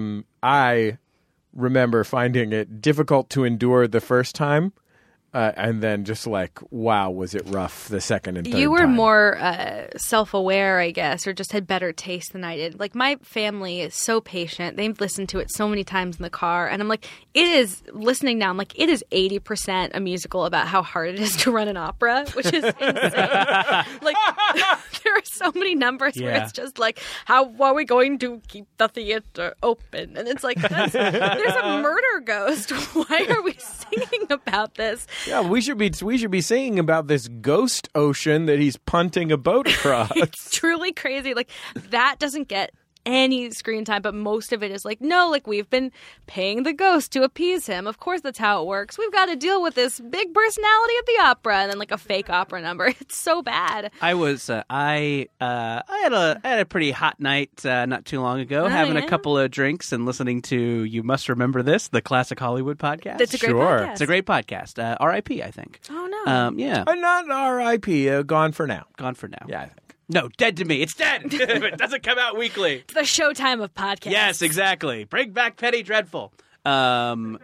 [SPEAKER 2] I remember finding it difficult to endure the first time. And then just like, wow, was it rough the second and third
[SPEAKER 4] You were
[SPEAKER 2] time.
[SPEAKER 4] more self-aware, I guess, or just had better taste than I did. Like, my family is so patient. They've listened to it so many times in the car. And I'm like, it is, listening now, I'm like, it is 80% a musical about how hard it is to run an opera, which is insane. Like, there are so many numbers where it's just like, how are we going to keep the theater open? And it's like, there's a murder ghost. Why are we singing about this?
[SPEAKER 2] Yeah, we should be singing about this ghost ocean that he's punting a boat across.
[SPEAKER 4] It's truly crazy. Like, that doesn't get any screen time, but most of it is like, no, like, we've been paying the ghost to appease him. Of course that's how it works. We've got to deal with this big personality of the opera, and then like a fake opera number. It's so bad.
[SPEAKER 3] I was I had a pretty hot night not too long ago, having a couple of drinks and listening to You Must Remember This, the Classic Hollywood podcast.
[SPEAKER 4] It's a great podcast.
[SPEAKER 3] It's a great podcast. R.I.P. I think.
[SPEAKER 4] Oh no.
[SPEAKER 3] Yeah.
[SPEAKER 2] Not R.I.P. Gone for now.
[SPEAKER 3] Gone for now.
[SPEAKER 2] Yeah, I think.
[SPEAKER 3] No, dead to me. It's dead. It doesn't come out weekly.
[SPEAKER 4] It's the Showtime of podcasts.
[SPEAKER 3] Yes, exactly. Bring back Penny Dreadful. And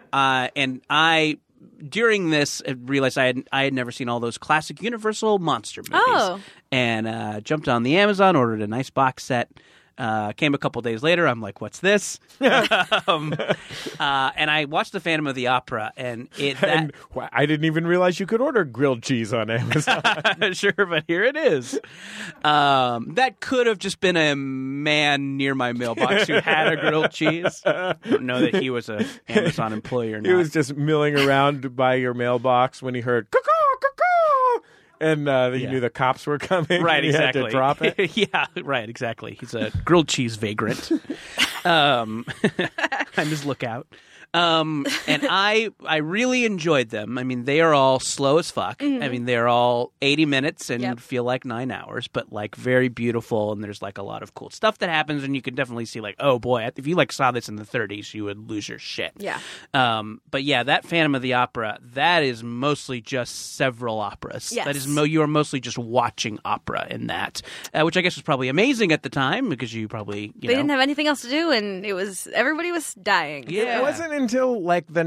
[SPEAKER 3] I, during this, realized I had never seen all those classic Universal monster movies.
[SPEAKER 4] Oh.
[SPEAKER 3] And jumped on the Amazon, ordered a nice box set. Came a couple days later. I'm like, what's this? And I watched The Phantom of the Opera, and
[SPEAKER 2] I didn't even realize you could order grilled cheese on Amazon.
[SPEAKER 3] Sure, but here it is. That could have just been a man near my mailbox who had a grilled cheese. I don't know that he was an Amazon employee or not.
[SPEAKER 2] He was just milling around by your mailbox when he heard cuckoo, cuckoo, and he knew the cops were coming.
[SPEAKER 3] Right,
[SPEAKER 2] and he
[SPEAKER 3] exactly.
[SPEAKER 2] had to drop it.
[SPEAKER 3] Yeah, right, exactly. He's a grilled cheese vagrant. I'm his lookout. And I really enjoyed them. I mean, they are all slow as fuck.
[SPEAKER 4] Mm-hmm.
[SPEAKER 3] I mean, they're all 80 minutes and feel like 9 hours, but like very beautiful. And there's like a lot of cool stuff that happens. And you can definitely see like, oh boy, if you like saw this in the 30s, you would lose your shit.
[SPEAKER 4] Yeah.
[SPEAKER 3] But yeah, that Phantom of the Opera, that is mostly just several operas.
[SPEAKER 4] Yes.
[SPEAKER 3] That is you are mostly just watching opera in that, which I guess was probably amazing at the time because you probably
[SPEAKER 4] They didn't have anything else to do, and everybody was dying.
[SPEAKER 3] Yeah.
[SPEAKER 2] It wasn't until like the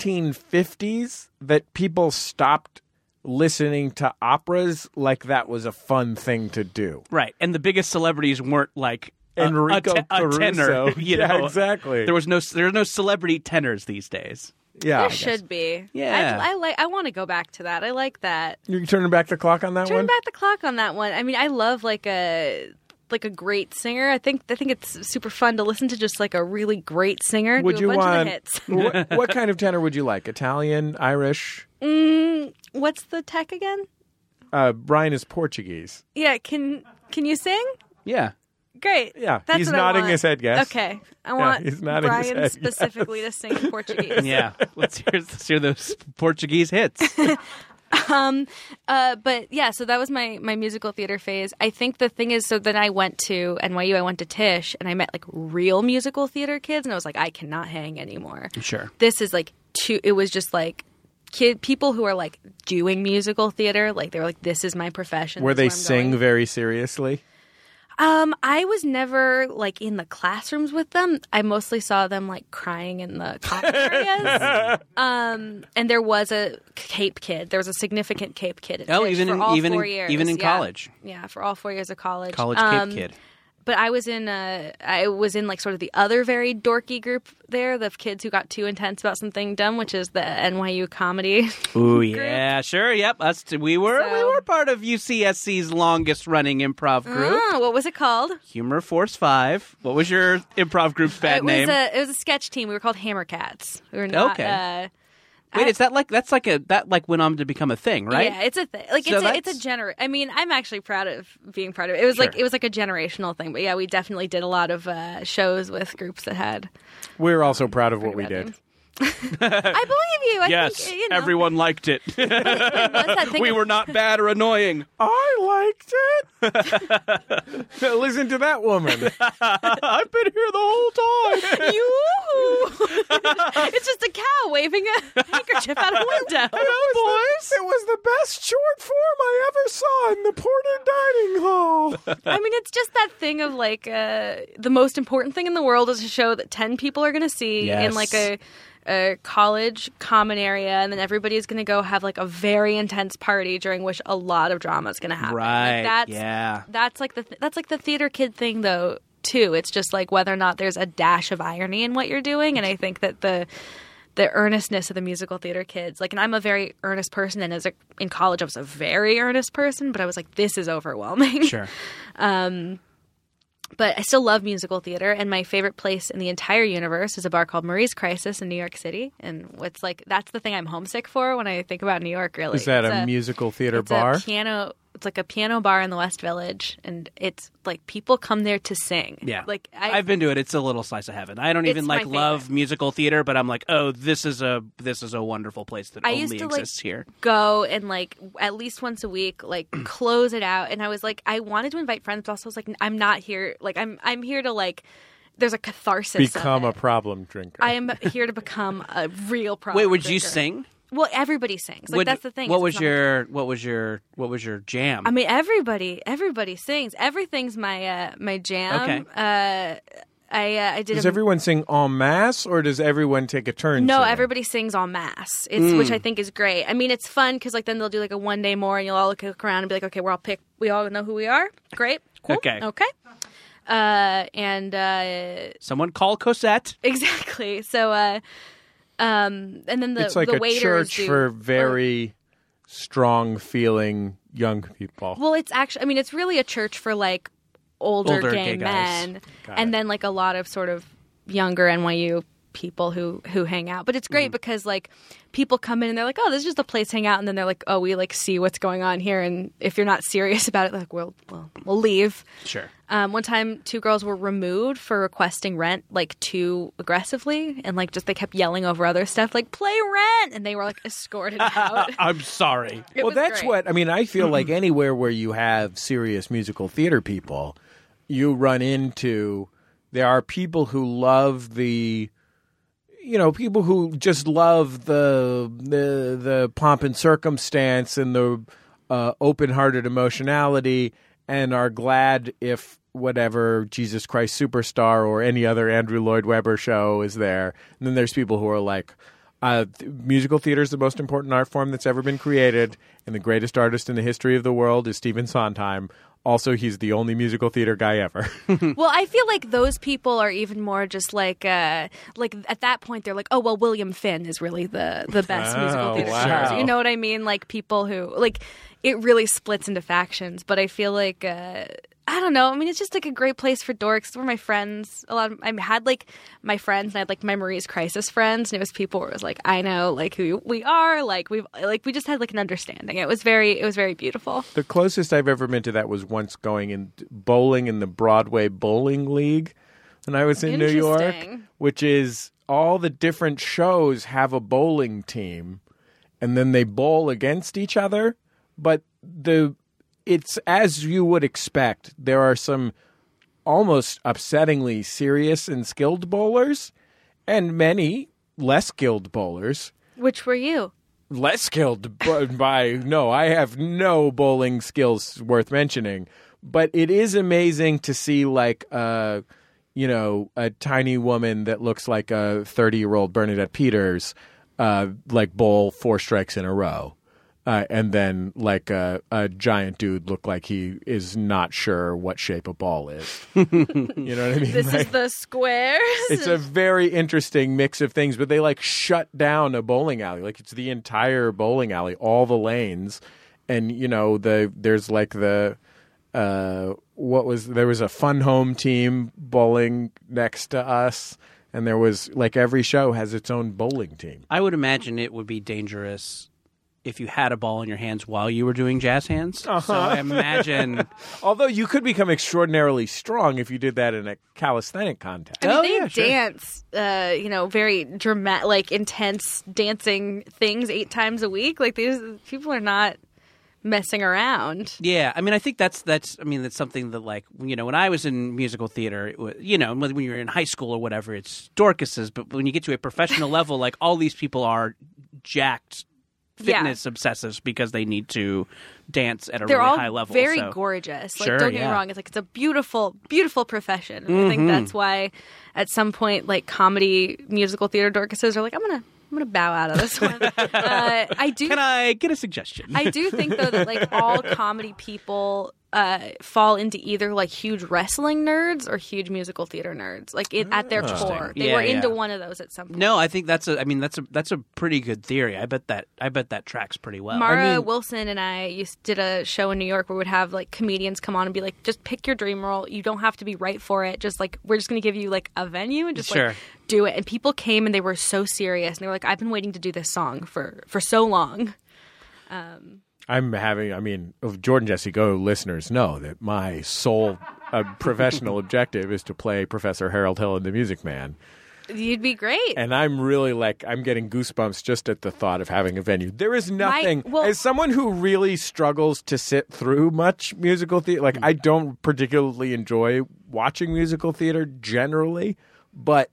[SPEAKER 2] 1950s that people stopped listening to operas like that was a fun thing to do.
[SPEAKER 3] Right, and the biggest celebrities weren't like
[SPEAKER 2] Enrico
[SPEAKER 3] a tenor.
[SPEAKER 2] Caruso.
[SPEAKER 3] You
[SPEAKER 2] Yeah,
[SPEAKER 3] know?
[SPEAKER 2] exactly.
[SPEAKER 3] There are no celebrity tenors these days.
[SPEAKER 2] Yeah,
[SPEAKER 4] There should be.
[SPEAKER 3] Yeah.
[SPEAKER 4] I want to go back to that. I like that.
[SPEAKER 2] You're turning back the clock on that
[SPEAKER 4] Turn
[SPEAKER 2] one?
[SPEAKER 4] back the clock on that one. I mean, I love like a great singer. I think it's super fun to listen to just like a really great singer
[SPEAKER 2] Would
[SPEAKER 4] do
[SPEAKER 2] you
[SPEAKER 4] a bunch
[SPEAKER 2] want
[SPEAKER 4] of the hits.
[SPEAKER 2] what kind of tenor would you like? Italian, Irish?
[SPEAKER 4] What's the tech again?
[SPEAKER 2] Brian is Portuguese.
[SPEAKER 4] Yeah, can you sing?
[SPEAKER 3] Yeah.
[SPEAKER 4] Great.
[SPEAKER 2] Yeah,
[SPEAKER 4] That's
[SPEAKER 2] he's
[SPEAKER 4] what I
[SPEAKER 2] nodding
[SPEAKER 4] want.
[SPEAKER 2] his head yes.
[SPEAKER 4] Okay. I want
[SPEAKER 2] he's nodding his
[SPEAKER 4] Brian
[SPEAKER 2] head,
[SPEAKER 4] specifically to sing in Portuguese.
[SPEAKER 3] Yeah. Let's hear those Portuguese hits.
[SPEAKER 4] But yeah, so that was my musical theater phase. I think the thing is, so then I went to NYU, I went to Tisch, and I met like real musical theater kids, and I was like, I cannot hang anymore.
[SPEAKER 3] Sure.
[SPEAKER 4] This is like it was just like people who are like doing musical theater, like they were like, this is my profession.
[SPEAKER 2] Where they
[SPEAKER 4] this is where I'm
[SPEAKER 2] sing
[SPEAKER 4] going.
[SPEAKER 2] very seriously?
[SPEAKER 4] I was never like in the classrooms with them. I mostly saw them like crying in the common areas. And there was a Cape kid. There was a significant Cape kid at Tisch
[SPEAKER 3] even
[SPEAKER 4] for all
[SPEAKER 3] even
[SPEAKER 4] 4 years.
[SPEAKER 3] even in
[SPEAKER 4] Yeah.
[SPEAKER 3] college.
[SPEAKER 4] Yeah, for all 4 years of college.
[SPEAKER 3] College Cape kid.
[SPEAKER 4] But I was in like sort of the other very dorky group there, the kids who got too intense about something dumb, which is the NYU comedy.
[SPEAKER 3] Ooh, yeah, sure, yep. We were
[SPEAKER 4] So-
[SPEAKER 3] part of UCSC's longest running improv group,
[SPEAKER 4] What was it called?
[SPEAKER 3] Humor Force 5. What was your improv group's bad name?
[SPEAKER 4] It was a sketch team. We were called Hammercats. We were not.
[SPEAKER 3] Okay. Wait, is that that went on to become a thing, right?
[SPEAKER 4] Yeah, it's a thing. Like
[SPEAKER 3] So
[SPEAKER 4] it's a I mean, I'm actually proud of being part of it. It was like a generational thing. But yeah, we definitely did a lot of shows with groups that had.
[SPEAKER 2] We're also proud of what we did.
[SPEAKER 4] I believe you. I think, you know.
[SPEAKER 3] Everyone liked it.
[SPEAKER 4] What's that thing
[SPEAKER 3] We
[SPEAKER 4] of-
[SPEAKER 3] were not bad or annoying.
[SPEAKER 2] I liked it. Listen to that woman.
[SPEAKER 3] I've been here the whole time.
[SPEAKER 4] It's just a cow waving a handkerchief out a window.
[SPEAKER 2] It was the best short form I ever saw in the Porter Dining Hall.
[SPEAKER 4] I mean, it's just that thing of like the most important thing in the world is a show that 10 people are going to see in like a college common area, and then everybody's going to go have like a very intense party during which a lot of drama is going to happen.
[SPEAKER 3] Right.
[SPEAKER 4] Like, that's like the theater kid thing though too. It's just like whether or not there's a dash of irony in what you're doing, and I think that the earnestness of the musical theater kids, like, and I'm a very earnest person, and in college I was a very earnest person, but I was like, this is overwhelming.
[SPEAKER 3] Sure.
[SPEAKER 4] But I still love musical theater, and my favorite place in the entire universe is a bar called Marie's Crisis in New York City. And that's the thing I'm homesick for when I think about New York, really.
[SPEAKER 2] Is that a musical theater bar?
[SPEAKER 4] It's like a piano bar in the West Village, and it's like people come there to sing.
[SPEAKER 3] Yeah.
[SPEAKER 4] Like
[SPEAKER 3] I've been to it. It's a little slice of heaven. I don't even
[SPEAKER 4] my
[SPEAKER 3] love
[SPEAKER 4] favorite.
[SPEAKER 3] musical theater, but I'm like, oh, this is a wonderful place that
[SPEAKER 4] I
[SPEAKER 3] only
[SPEAKER 4] used to
[SPEAKER 3] exists here.
[SPEAKER 4] go and like at least once a week, like close it out. And I was like, I wanted to invite friends, but also I was like, I'm not here. Like I'm here to like, there's a catharsis.
[SPEAKER 2] Become
[SPEAKER 4] of
[SPEAKER 2] a
[SPEAKER 4] it.
[SPEAKER 2] problem drinker.
[SPEAKER 4] I am here to become a real problem.
[SPEAKER 3] Wait, would you
[SPEAKER 4] drinker.
[SPEAKER 3] sing?
[SPEAKER 4] Well, everybody sings. Like that's the thing.
[SPEAKER 3] What
[SPEAKER 4] It's
[SPEAKER 3] was your jam?
[SPEAKER 4] I mean, everybody sings. Everything's my jam.
[SPEAKER 3] Okay.
[SPEAKER 4] I did.
[SPEAKER 2] Does everyone sing en masse, or does everyone take a turn?
[SPEAKER 4] No,
[SPEAKER 2] singing?
[SPEAKER 4] everybody sings en masse. Which I think is great. I mean, it's fun because like then they'll do like a one day more, and you'll all look around and be like, okay, we all know who we are. Great, cool,
[SPEAKER 3] Okay. Someone call Cosette.
[SPEAKER 4] Exactly. So, and then
[SPEAKER 2] It's like
[SPEAKER 4] the
[SPEAKER 2] a
[SPEAKER 4] waiters
[SPEAKER 2] church
[SPEAKER 4] do,
[SPEAKER 2] for very strong feeling young people.
[SPEAKER 4] Well, it's actually. I mean, it's really a church for like older gay
[SPEAKER 3] guys.
[SPEAKER 4] men,
[SPEAKER 2] Got
[SPEAKER 4] and
[SPEAKER 2] it.
[SPEAKER 4] then like a lot of sort of younger NYU people who hang out. But it's great because like people come in and they're like, oh, this is just a place to hang out, and then they're like, oh, we like see what's going on here, and if you're not serious about it, like we'll leave.
[SPEAKER 3] Sure.
[SPEAKER 4] One time, 2 girls were removed for requesting rent like too aggressively, and like just they kept yelling over other stuff like play rent, and they were like escorted out.
[SPEAKER 3] I'm sorry.
[SPEAKER 4] It
[SPEAKER 2] Well,
[SPEAKER 4] was
[SPEAKER 2] that's
[SPEAKER 4] great.
[SPEAKER 2] what I mean. I feel like anywhere where you have serious musical theater people, you run into there are people who love people who just love the pomp and circumstance and the open-hearted emotionality, and are glad if whatever Jesus Christ Superstar or any other Andrew Lloyd Webber show is there. And then there's people who are like, musical theater is the most important art form that's ever been created, and the greatest artist in the history of the world is Stephen Sondheim. Also, he's the only musical theater guy ever.
[SPEAKER 4] Well, I feel like those people are even more just like at that point they're like, oh well, William Finn is really the best musical theater
[SPEAKER 2] wow.
[SPEAKER 4] stars. You know what I mean? Like people who like it really splits into factions. But I feel like I don't know. I mean, it's just like a great place for dorks. It's where my friends, I had like my friends, and I had like my Marie's Crisis friends, and it was people where it was like, I know like who we are, we just had like an understanding. It was very beautiful.
[SPEAKER 2] The closest I've ever been to that was once going in bowling in the Broadway Bowling League when I was in New York,
[SPEAKER 4] Interesting.
[SPEAKER 2] which is all the different shows have a bowling team, and then they bowl against each other. But it's as you would expect. There are some almost upsettingly serious and skilled bowlers, and many less skilled bowlers.
[SPEAKER 4] Which were you?
[SPEAKER 2] Less skilled no, I have no bowling skills worth mentioning. But it is amazing to see like a tiny woman that looks like a 30-year-old Bernadette Peters like bowl 4 strikes in a row. And then like a giant dude look like he is not sure what shape a ball is. You know what I mean?
[SPEAKER 4] This is the squares.
[SPEAKER 2] It's a very interesting mix of things, but they like shut down a bowling alley. Like it's the entire bowling alley, all the lanes. And there's like there was a Fun Home team bowling next to us. And there was, like, every show has its own bowling team.
[SPEAKER 3] I would imagine it would be dangerous if you had a ball in your hands while you were doing jazz hands. So I imagine...
[SPEAKER 2] Although you could become extraordinarily strong if you did that in a calisthenic contest.
[SPEAKER 4] I mean, they dance, very dramatic, like intense dancing things 8 times a week. Like these people are not messing around.
[SPEAKER 3] Yeah, I mean, I think that's something that, like, when I was in musical theater, it was, when you're in high school or whatever, it's Dorcases. But when you get to a professional level, like, all these people are jacked fitness obsessives because they need to dance at a really high level.
[SPEAKER 4] They're all very gorgeous. Like, don't get me wrong. It's a beautiful, beautiful profession. And I think that's why at some point, like, comedy musical theater Dorcases are like, I'm gonna bow out of this one. I do.
[SPEAKER 3] Can I get a suggestion?
[SPEAKER 4] I do think though that like all comedy people fall into either like huge wrestling nerds or huge musical theater nerds. Like at their core, they were into one of those at some point.
[SPEAKER 3] No, I think that's a pretty good theory. I bet that tracks pretty well.
[SPEAKER 4] Mara Wilson and I did a show in New York where we'd have like comedians come on and be like, just pick your dream role. You don't have to be right for it. Just like we're just going to give you like a venue and just like do it. And people came and they were so serious and they were like, I've been waiting to do this song for so long.
[SPEAKER 2] Jordan Jesse Go listeners know that my sole professional objective is to play Professor Harold Hill in The Music Man.
[SPEAKER 4] You'd be great.
[SPEAKER 2] And I'm really I'm getting goosebumps just at the thought of having a venue. There is nothing, as someone who really struggles to sit through much musical theater, like I don't particularly enjoy watching musical theater generally, but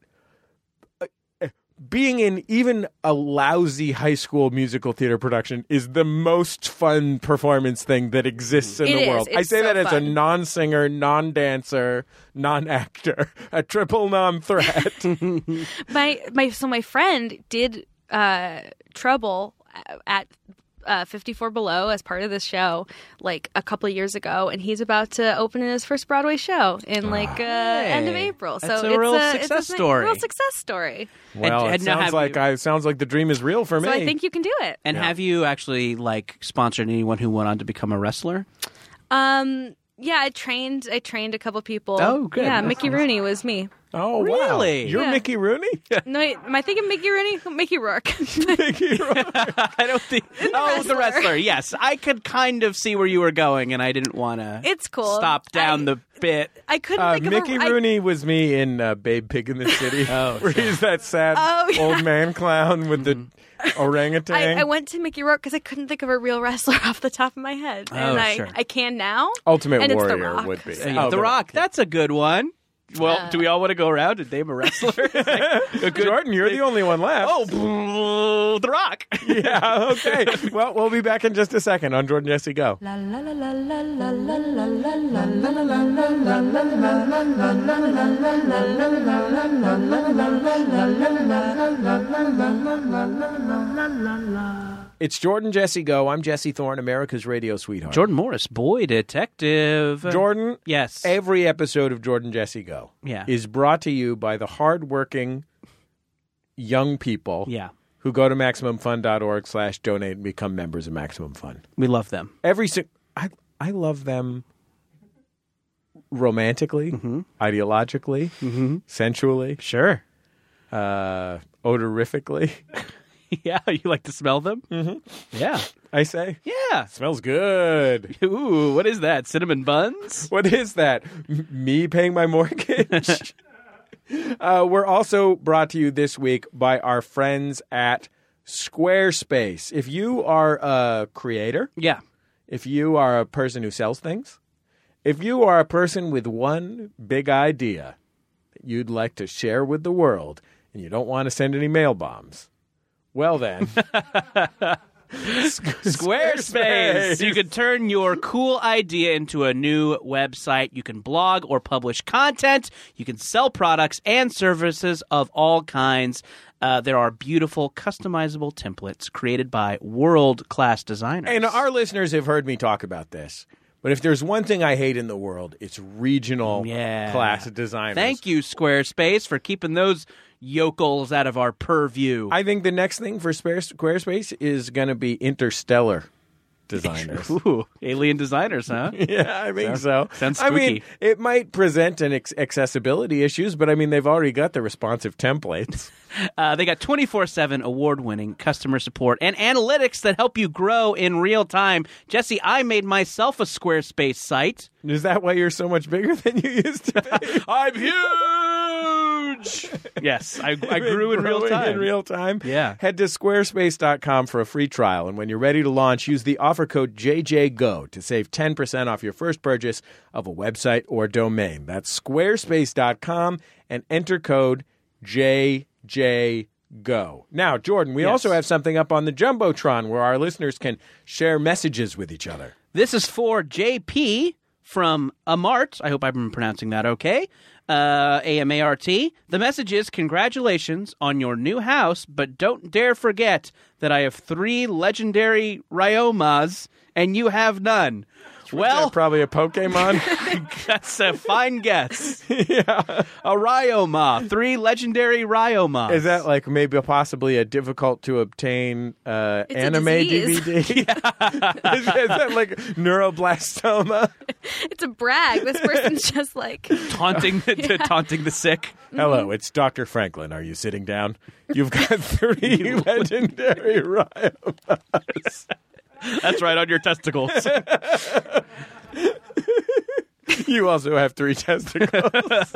[SPEAKER 2] being in even a lousy high school musical theater production is the most fun performance thing that exists in the world. I say that as a non-singer, non-dancer, non-actor, a triple non-threat.
[SPEAKER 4] My friend did Trouble at 54 Below as part of this show like a couple of years ago, and he's about to open his first Broadway show in end of April. So
[SPEAKER 3] it's a real success story.
[SPEAKER 4] Real success story.
[SPEAKER 2] Well, it sounds like the dream is real for me.
[SPEAKER 4] So I think you can do it.
[SPEAKER 3] And have you actually sponsored anyone who went on to become a wrestler?
[SPEAKER 4] Yeah, I trained a couple people.
[SPEAKER 3] Oh, good.
[SPEAKER 4] Yeah, Mickey Rooney was me.
[SPEAKER 2] Oh,
[SPEAKER 3] really?
[SPEAKER 2] Wow. You're Mickey Rooney?
[SPEAKER 4] No, am I thinking Mickey Rooney? Mickey Rourke.
[SPEAKER 2] Mickey Rourke.
[SPEAKER 3] I don't think. The wrestler. Yes, I could kind of see where you were going, and I didn't want to.
[SPEAKER 4] It's cool.
[SPEAKER 3] Stop down the bit.
[SPEAKER 4] I couldn't think of
[SPEAKER 2] Mickey Rooney was me in Babe Pig in the City. Where he's that sad old man clown with the orangutan.
[SPEAKER 4] I went to Mickey Rourke because I couldn't think of a real wrestler off the top of my head, and I can now.
[SPEAKER 2] Ultimate
[SPEAKER 4] and
[SPEAKER 2] Warrior
[SPEAKER 4] it's The Rock.
[SPEAKER 2] would be.
[SPEAKER 3] The Rock. That's a good one. Well, do we all want to go around and name a wrestler?
[SPEAKER 2] Jordan, you're the only one left.
[SPEAKER 3] Oh, The Rock.
[SPEAKER 2] Yeah, okay. Well, we'll be back in just a second on Jordan Jesse Go. It's Jordan Jesse Go. I'm Jesse Thorne, America's radio sweetheart.
[SPEAKER 3] Jordan Morris, boy detective.
[SPEAKER 2] Jordan,
[SPEAKER 3] yes.
[SPEAKER 2] Every episode of Jordan Jesse Go is brought to you by the hardworking young people who go to MaximumFun.org/donate and become members of Maximum Fun.
[SPEAKER 3] We love them.
[SPEAKER 2] I love them romantically, ideologically, sensually.
[SPEAKER 3] Sure.
[SPEAKER 2] Odorifically.
[SPEAKER 3] Yeah, you like to smell them?
[SPEAKER 2] Mm-hmm.
[SPEAKER 3] Yeah.
[SPEAKER 2] I say?
[SPEAKER 3] Yeah.
[SPEAKER 2] Smells good.
[SPEAKER 3] Ooh, what is that? Cinnamon buns?
[SPEAKER 2] What is that? Me paying my mortgage? We're also brought to you this week by our friends at Squarespace. If you are a creator, if you are a person who sells things, if you are a person with one big idea that you'd like to share with the world and you don't want to send any mail bombs, well then,
[SPEAKER 3] Squarespace. You can turn your cool idea into a new website. You can blog or publish content. You can sell products and services of all kinds. There are beautiful, customizable templates created by world-class designers.
[SPEAKER 2] And our listeners have heard me talk about this. But if there's one thing I hate in the world, it's regional class designers.
[SPEAKER 3] Thank you, Squarespace, for keeping those yokels out of our purview.
[SPEAKER 2] I think the next thing for Squarespace is going to be interstellar designers.
[SPEAKER 3] Ooh, alien designers, huh?
[SPEAKER 2] Yeah, I think so.
[SPEAKER 3] Sounds
[SPEAKER 2] I mean,
[SPEAKER 3] spooky.
[SPEAKER 2] it might present an accessibility issues, but I mean, they've already got the responsive templates.
[SPEAKER 3] They got 24/7 award-winning customer support and analytics that help you grow in real time. Jesse, I made myself a Squarespace site.
[SPEAKER 2] Is that why you're so much bigger than you used to be?
[SPEAKER 3] I'm huge! Yes, I grew in real
[SPEAKER 2] Growing
[SPEAKER 3] time.
[SPEAKER 2] In real time?
[SPEAKER 3] Yeah.
[SPEAKER 2] Head to squarespace.com for a free trial, and when you're ready to launch, use the offer code JJGO to save 10% off your first purchase of a website or domain. That's squarespace.com and enter code JJGO. Now, Jordan, we also have something up on the Jumbotron where our listeners can share messages with each other.
[SPEAKER 3] This is for JP from Amart. I hope I'm pronouncing that okay. AMART. The message is, congratulations on your new house, but don't dare forget that I have 3 legendary Ryomas and you have none. Well,
[SPEAKER 2] Probably a Pokemon.
[SPEAKER 3] that's a fine guess. Yeah. A Ryoma. 3 legendary Ryomas.
[SPEAKER 2] Is that like maybe possibly a difficult to obtain anime
[SPEAKER 4] disease.
[SPEAKER 2] DVD? Is that like neuroblastoma?
[SPEAKER 4] It's a brag. This person's just like
[SPEAKER 3] taunting the sick?
[SPEAKER 2] Hello, it's Dr. Franklin. Are you sitting down? You've got 3 legendary Ryomas.
[SPEAKER 3] That's right, on your testicles.
[SPEAKER 2] You also have 3 testicles.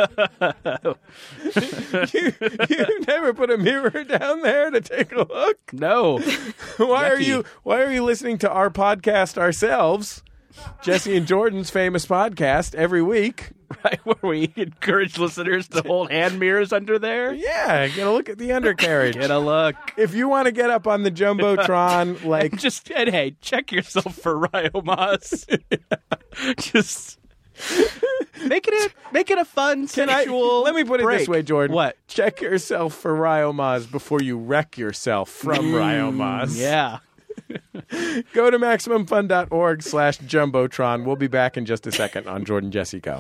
[SPEAKER 2] you never put a mirror down there to take a look?
[SPEAKER 3] No.
[SPEAKER 2] Why
[SPEAKER 3] Yucky.
[SPEAKER 2] are you listening to our podcast ourselves? Jesse and Jordan's famous podcast every week.
[SPEAKER 3] Right, where we encourage listeners to hold hand mirrors under there.
[SPEAKER 2] Yeah, get a look at the undercarriage.
[SPEAKER 3] Get a look.
[SPEAKER 2] If you want to get up on the Jumbotron, like
[SPEAKER 3] And hey, check yourself for Ryomas. Just make it a fun sexual.
[SPEAKER 2] let me put it
[SPEAKER 3] break.
[SPEAKER 2] this way, Jordan.
[SPEAKER 3] What?
[SPEAKER 2] Check yourself for Ryomas before you wreck yourself from Ryomas.
[SPEAKER 3] Yeah.
[SPEAKER 2] Go to MaximumFun.org/Jumbotron. We'll be back in just a second on Jordan Jesse Go.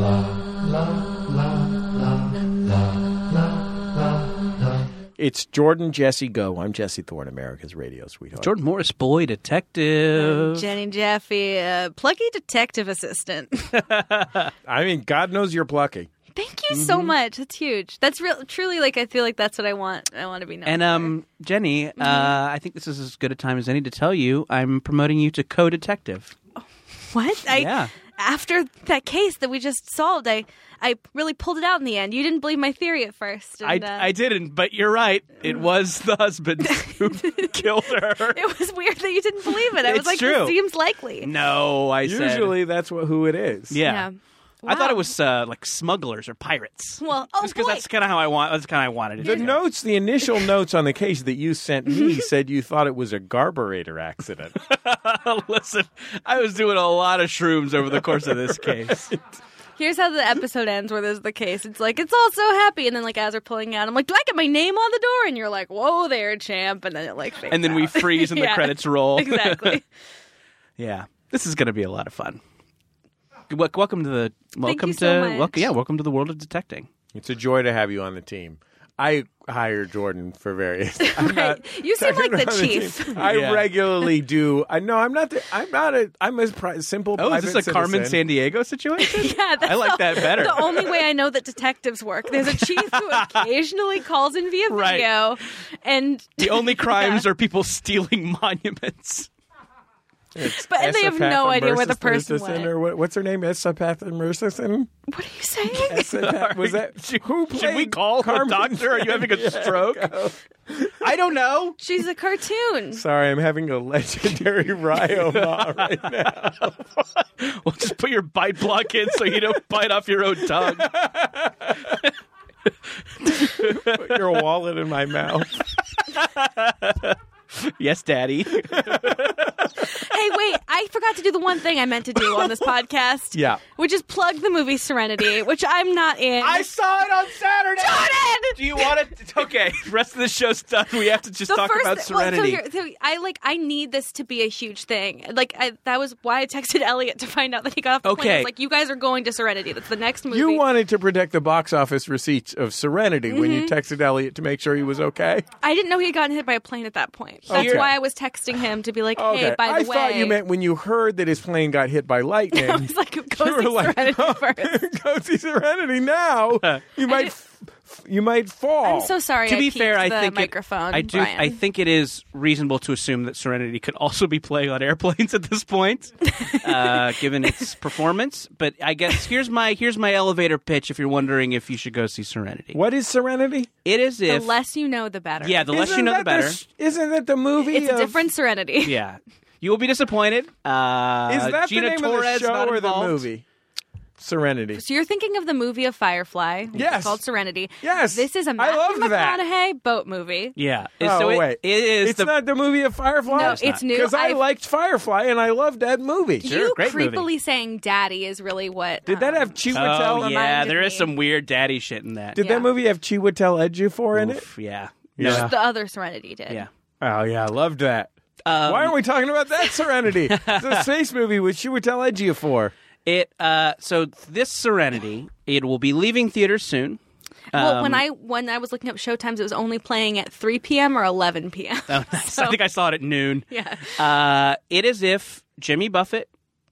[SPEAKER 2] It's Jordan Jesse Go. I'm Jesse Thorne, America's radio sweetheart.
[SPEAKER 3] Jordan Morris, boy detective.
[SPEAKER 4] Jenny Jaffe, plucky detective assistant.
[SPEAKER 2] I mean, God knows you're plucky.
[SPEAKER 4] Thank you so much. That's huge. That's truly like I feel like that's what I want. I want to be known.
[SPEAKER 3] And Jenny, I think this is as good a time as any to tell you I'm promoting you to co-detective.
[SPEAKER 4] What?
[SPEAKER 3] Yeah.
[SPEAKER 4] After that case that we just solved, I really pulled it out in the end. You didn't believe my theory at first. And,
[SPEAKER 3] I didn't, but you're right. It was the husband who killed her.
[SPEAKER 4] It was weird that you didn't believe it. I was
[SPEAKER 3] It's
[SPEAKER 4] like,
[SPEAKER 3] true.
[SPEAKER 4] this seems likely.
[SPEAKER 3] No, I said.
[SPEAKER 2] Usually that's who it is.
[SPEAKER 3] Yeah. I
[SPEAKER 4] Wow.
[SPEAKER 3] thought it was like smugglers or pirates.
[SPEAKER 4] Well,
[SPEAKER 3] Just because that's kind of how I want. That's kind of I wanted it.
[SPEAKER 2] The notes, the initial notes on the case that you sent me said you thought it was a carburetor accident.
[SPEAKER 3] Listen, I was doing a lot of shrooms over the course of this case.
[SPEAKER 4] Here's how the episode ends where there's the case. It's like, it's all so happy. And then, like, as we're pulling out, I'm like, do I get my name on the door? And you're like, whoa there, champ. And then it, like, fades
[SPEAKER 3] And then we
[SPEAKER 4] out.
[SPEAKER 3] freeze and the
[SPEAKER 4] Yeah,
[SPEAKER 3] credits roll.
[SPEAKER 4] Exactly.
[SPEAKER 3] Yeah, this is going to be a lot of fun. Welcome to the welcome
[SPEAKER 4] you
[SPEAKER 3] to
[SPEAKER 4] so much.
[SPEAKER 3] welcome to the world of detecting.
[SPEAKER 2] It's a joy to have you on the team. I hire Jordan for various.
[SPEAKER 4] Right. You seem like the chief.
[SPEAKER 2] I
[SPEAKER 3] Yeah.
[SPEAKER 2] regularly do. I'm not. I'm a simple.
[SPEAKER 3] Oh, is this a
[SPEAKER 2] private
[SPEAKER 3] Carmen
[SPEAKER 2] citizen.
[SPEAKER 3] Sandiego situation?
[SPEAKER 4] Yeah, that's
[SPEAKER 3] I like that better.
[SPEAKER 4] The only way I know that detectives work. There's a chief who occasionally calls in via
[SPEAKER 3] Right.
[SPEAKER 4] video, and
[SPEAKER 3] The only crimes are people stealing monuments.
[SPEAKER 4] but they have no idea where the person
[SPEAKER 2] Mercison,
[SPEAKER 4] went.
[SPEAKER 2] or what's her name? Esapatha Mercison.
[SPEAKER 4] What are you saying?
[SPEAKER 2] Esapatha, was that who played
[SPEAKER 3] Should we call
[SPEAKER 2] Carmen?
[SPEAKER 3] the doctor? Are you having a stroke? I don't know.
[SPEAKER 4] She's a cartoon.
[SPEAKER 2] Sorry, I'm having a legendary Ryoma right now.
[SPEAKER 3] Well, just put your bite block in so you don't bite off your own tongue.
[SPEAKER 2] Put your wallet in my mouth.
[SPEAKER 3] Yes, Daddy.
[SPEAKER 4] Hey, wait, I forgot to do the one thing I meant to do on this podcast.
[SPEAKER 2] Yeah.
[SPEAKER 4] Which is plug the movie Serenity, which I'm not in.
[SPEAKER 3] I saw it on Saturday.
[SPEAKER 4] Jordan!
[SPEAKER 3] Do you want it? Okay, rest of the show's done. We have to just talk about Serenity.
[SPEAKER 4] I need this to be a huge thing. That was why I texted Elliot to find out that he got off the plane.
[SPEAKER 3] Okay.
[SPEAKER 4] It's like, you guys are going to Serenity. That's the next movie.
[SPEAKER 2] You wanted to protect the box office receipts of Serenity when you texted Elliot to make sure he was okay.
[SPEAKER 4] I didn't know he had gotten hit by a plane at that point. That's
[SPEAKER 2] Okay.
[SPEAKER 4] why I was texting him to be like, hey,
[SPEAKER 2] Okay.
[SPEAKER 4] by the way.
[SPEAKER 2] thought you meant when you heard that his plane got hit by lightning.
[SPEAKER 4] I was like,
[SPEAKER 2] you
[SPEAKER 4] go
[SPEAKER 2] were
[SPEAKER 4] see
[SPEAKER 2] like,
[SPEAKER 4] Serenity first.
[SPEAKER 2] go see Serenity now. You might fall.
[SPEAKER 4] I'm so sorry.
[SPEAKER 3] To be
[SPEAKER 4] peaked
[SPEAKER 3] fair, I
[SPEAKER 4] the
[SPEAKER 3] think
[SPEAKER 4] microphone.
[SPEAKER 3] I do.
[SPEAKER 4] Brian.
[SPEAKER 3] I think it is reasonable to assume that Serenity could also be playing on airplanes at this point, given its performance. But I guess here's my elevator pitch. If you're wondering if you should go see Serenity,
[SPEAKER 2] What is Serenity?
[SPEAKER 3] it is
[SPEAKER 4] the
[SPEAKER 3] if
[SPEAKER 4] less you know, the better.
[SPEAKER 3] yeah, the less you know, the better.
[SPEAKER 2] Isn't that the movie?
[SPEAKER 4] It's a different Serenity.
[SPEAKER 3] Yeah, you will be disappointed.
[SPEAKER 2] Is that
[SPEAKER 3] Gina
[SPEAKER 2] the name
[SPEAKER 3] Torres
[SPEAKER 2] of the show
[SPEAKER 3] not
[SPEAKER 2] or the
[SPEAKER 3] involved.
[SPEAKER 2] movie? Serenity.
[SPEAKER 4] So you're thinking of the movie of Firefly.
[SPEAKER 2] Yes.
[SPEAKER 4] It's called Serenity.
[SPEAKER 2] Yes.
[SPEAKER 4] This is a
[SPEAKER 2] I
[SPEAKER 4] Matthew
[SPEAKER 2] loved that.
[SPEAKER 4] McConaughey boat movie.
[SPEAKER 3] Yeah.
[SPEAKER 2] Oh,
[SPEAKER 3] so
[SPEAKER 2] wait.
[SPEAKER 3] it is
[SPEAKER 2] It's not the movie of Firefly?
[SPEAKER 4] No, it's new.
[SPEAKER 2] Because I
[SPEAKER 4] I've-
[SPEAKER 2] liked Firefly and I loved that movie.
[SPEAKER 3] Sure,
[SPEAKER 4] You
[SPEAKER 3] great movie.
[SPEAKER 4] creepily saying "daddy" is really what.
[SPEAKER 2] Did that have Chiwetel?
[SPEAKER 3] Oh yeah,
[SPEAKER 4] reminded
[SPEAKER 3] there is
[SPEAKER 4] me.
[SPEAKER 3] some weird daddy shit in that.
[SPEAKER 2] Did
[SPEAKER 4] Yeah.
[SPEAKER 2] that movie have Chiwetel Ejiofor in it?
[SPEAKER 3] Oof, yeah.
[SPEAKER 2] Yeah.
[SPEAKER 4] The other Serenity did.
[SPEAKER 3] Yeah.
[SPEAKER 2] Oh, yeah, I loved that. Why aren't we talking about that Serenity? It's a space movie with Chiwetel Ejiofor.
[SPEAKER 3] So this Serenity, it will be leaving theaters soon.
[SPEAKER 4] Well, when I was looking up showtimes, it was only playing at 3 p.m. or 11 p.m.
[SPEAKER 3] Oh, nice. I think I saw it at noon.
[SPEAKER 4] Yeah.
[SPEAKER 3] It is if Jimmy Buffett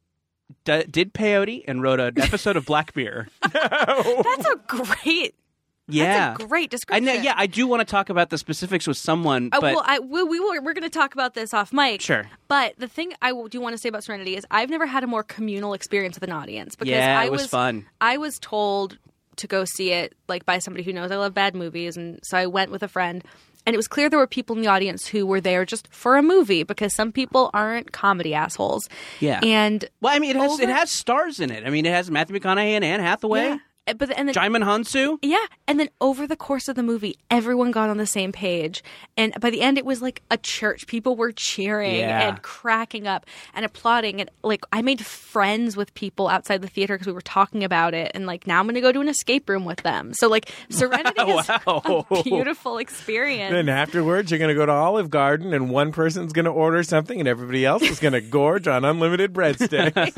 [SPEAKER 3] did peyote and wrote an episode of Black Mirror.
[SPEAKER 4] That's a great.
[SPEAKER 3] Yeah.
[SPEAKER 4] That's a great description.
[SPEAKER 3] I do want to talk about the specifics with someone, but
[SPEAKER 4] we're going to talk about this off mic.
[SPEAKER 3] Sure.
[SPEAKER 4] But the thing I do want to say about Serenity is I've never had a more communal experience with an audience because
[SPEAKER 3] it was fun.
[SPEAKER 4] I was told to go see it like by somebody who knows I love bad movies, and so I went with a friend. And it was clear there were people in the audience who were there just for a movie because some people aren't comedy assholes.
[SPEAKER 3] Yeah.
[SPEAKER 4] And
[SPEAKER 3] well, I mean, it has stars in it. I mean, it has Matthew McConaughey and Anne Hathaway.
[SPEAKER 4] yeah. But and then
[SPEAKER 3] Jaimin Hansu.
[SPEAKER 4] yeah, and then over the course of the movie, everyone got on the same page, and by the end, it was like a church. People were cheering
[SPEAKER 3] Yeah.
[SPEAKER 4] and cracking up and applauding, and like I made friends with people outside the theater because we were talking about it, and like now I'm going to go to an escape room with them. So like Serenity is
[SPEAKER 3] Wow.
[SPEAKER 4] a beautiful experience.
[SPEAKER 2] Then afterwards, you're going to go to Olive Garden and one person's going to order something and everybody else is going to gorge on unlimited breadsticks.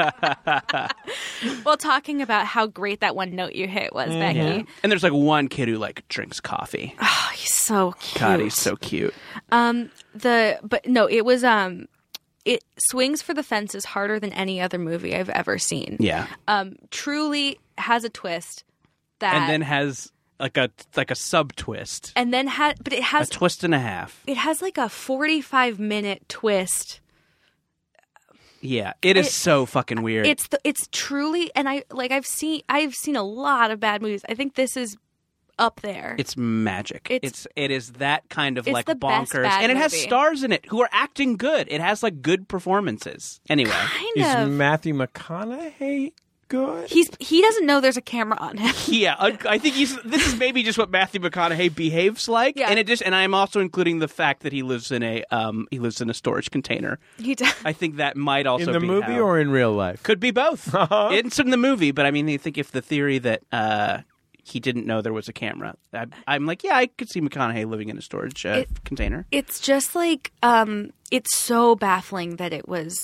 [SPEAKER 4] Well, talking about how great that one note you hit was, Becky.
[SPEAKER 3] And there's like one kid who like drinks coffee.
[SPEAKER 4] Oh, he's so cute.
[SPEAKER 3] God, he's so cute.
[SPEAKER 4] It was it swings for the fences harder than any other movie I've ever seen.
[SPEAKER 3] Yeah.
[SPEAKER 4] Truly has a twist that
[SPEAKER 3] And then has like a sub twist.
[SPEAKER 4] but it
[SPEAKER 3] A
[SPEAKER 4] has
[SPEAKER 3] twist and a half.
[SPEAKER 4] it has like a 45-minute twist.
[SPEAKER 3] Yeah. It so fucking weird.
[SPEAKER 4] It's truly, and I've seen a lot of bad movies. I think this is up there.
[SPEAKER 3] It's magic. It is that kind of
[SPEAKER 4] it's
[SPEAKER 3] like
[SPEAKER 4] the best
[SPEAKER 3] bonkers.
[SPEAKER 4] bad
[SPEAKER 3] And it has
[SPEAKER 4] movie.
[SPEAKER 3] stars in it who are acting good. It has like good performances. Anyway.
[SPEAKER 4] kind
[SPEAKER 2] Is
[SPEAKER 4] of.
[SPEAKER 2] Matthew McConaughey good?
[SPEAKER 4] He doesn't know there's a camera on him.
[SPEAKER 3] Yeah, I think this is maybe just what Matthew McConaughey behaves like.
[SPEAKER 4] Yeah.
[SPEAKER 3] And I'm also including the fact that he lives in a storage container.
[SPEAKER 4] He does.
[SPEAKER 3] I think that might also
[SPEAKER 2] In the
[SPEAKER 3] be
[SPEAKER 2] movie
[SPEAKER 3] how-
[SPEAKER 2] or in real life?
[SPEAKER 3] could be both. It's in the movie, but I mean, I think if the theory that he didn't know there was a camera, I'm like, yeah, I could see McConaughey living in a storage container.
[SPEAKER 4] It's just like it's so baffling that it was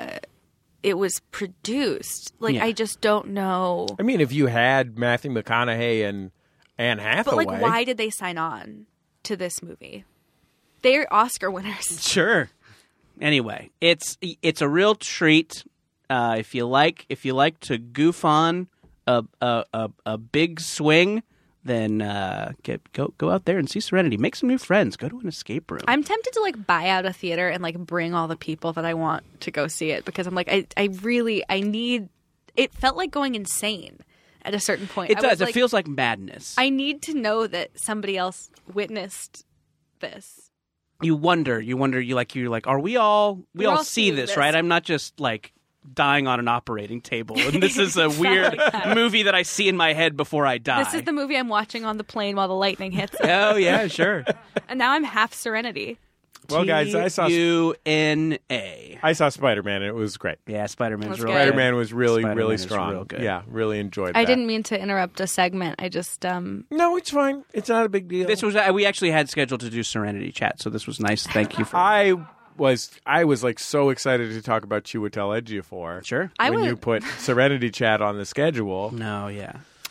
[SPEAKER 4] produced. Like
[SPEAKER 3] Yeah.
[SPEAKER 4] I just don't know.
[SPEAKER 2] I mean, if you had Matthew McConaughey and Anne
[SPEAKER 4] But
[SPEAKER 2] Hathaway.
[SPEAKER 4] like, why did they sign on to this movie? They're Oscar winners.
[SPEAKER 3] Sure. Anyway, it's a real treat. If you like to goof on a big swing, then go out there and see Serenity. Make some new friends. Go to an escape room.
[SPEAKER 4] I'm tempted to like buy out a theater and like bring all the people that I want to go see it because I'm like I need. It felt like going insane at a certain point.
[SPEAKER 3] It
[SPEAKER 4] I
[SPEAKER 3] does.
[SPEAKER 4] was
[SPEAKER 3] It
[SPEAKER 4] like,
[SPEAKER 3] feels like madness.
[SPEAKER 4] I need to know that somebody else witnessed this.
[SPEAKER 3] You wonder. You're like, are we all
[SPEAKER 4] all
[SPEAKER 3] see
[SPEAKER 4] seeing
[SPEAKER 3] this,
[SPEAKER 4] this.
[SPEAKER 3] right? I'm not just like dying on an operating table, and this is a weird movie that I see in my head before I die.
[SPEAKER 4] This is the movie I'm watching on the plane while the lightning hits.
[SPEAKER 3] Oh yeah, sure.
[SPEAKER 4] And now I'm half Serenity.
[SPEAKER 2] Well, guys, I saw
[SPEAKER 3] UNA.
[SPEAKER 2] Spider-Man, and it was great.
[SPEAKER 3] Yeah, Spider-Man's
[SPEAKER 4] That's
[SPEAKER 3] real
[SPEAKER 4] good.
[SPEAKER 3] good.
[SPEAKER 2] Spider-Man was really,
[SPEAKER 3] Spider-Man
[SPEAKER 2] really
[SPEAKER 3] is
[SPEAKER 2] strong.
[SPEAKER 3] real good.
[SPEAKER 2] Yeah, really enjoyed that.
[SPEAKER 4] I didn't mean to interrupt a segment. I just
[SPEAKER 2] No, it's fine. It's not a big deal.
[SPEAKER 3] This was we actually had scheduled to do Serenity chat, so this was nice. Thank you for
[SPEAKER 2] I was like so excited to talk about Chiwetel Ejiofor.
[SPEAKER 3] Sure.
[SPEAKER 2] When you put Serenity Chat on the schedule.
[SPEAKER 3] No, yeah.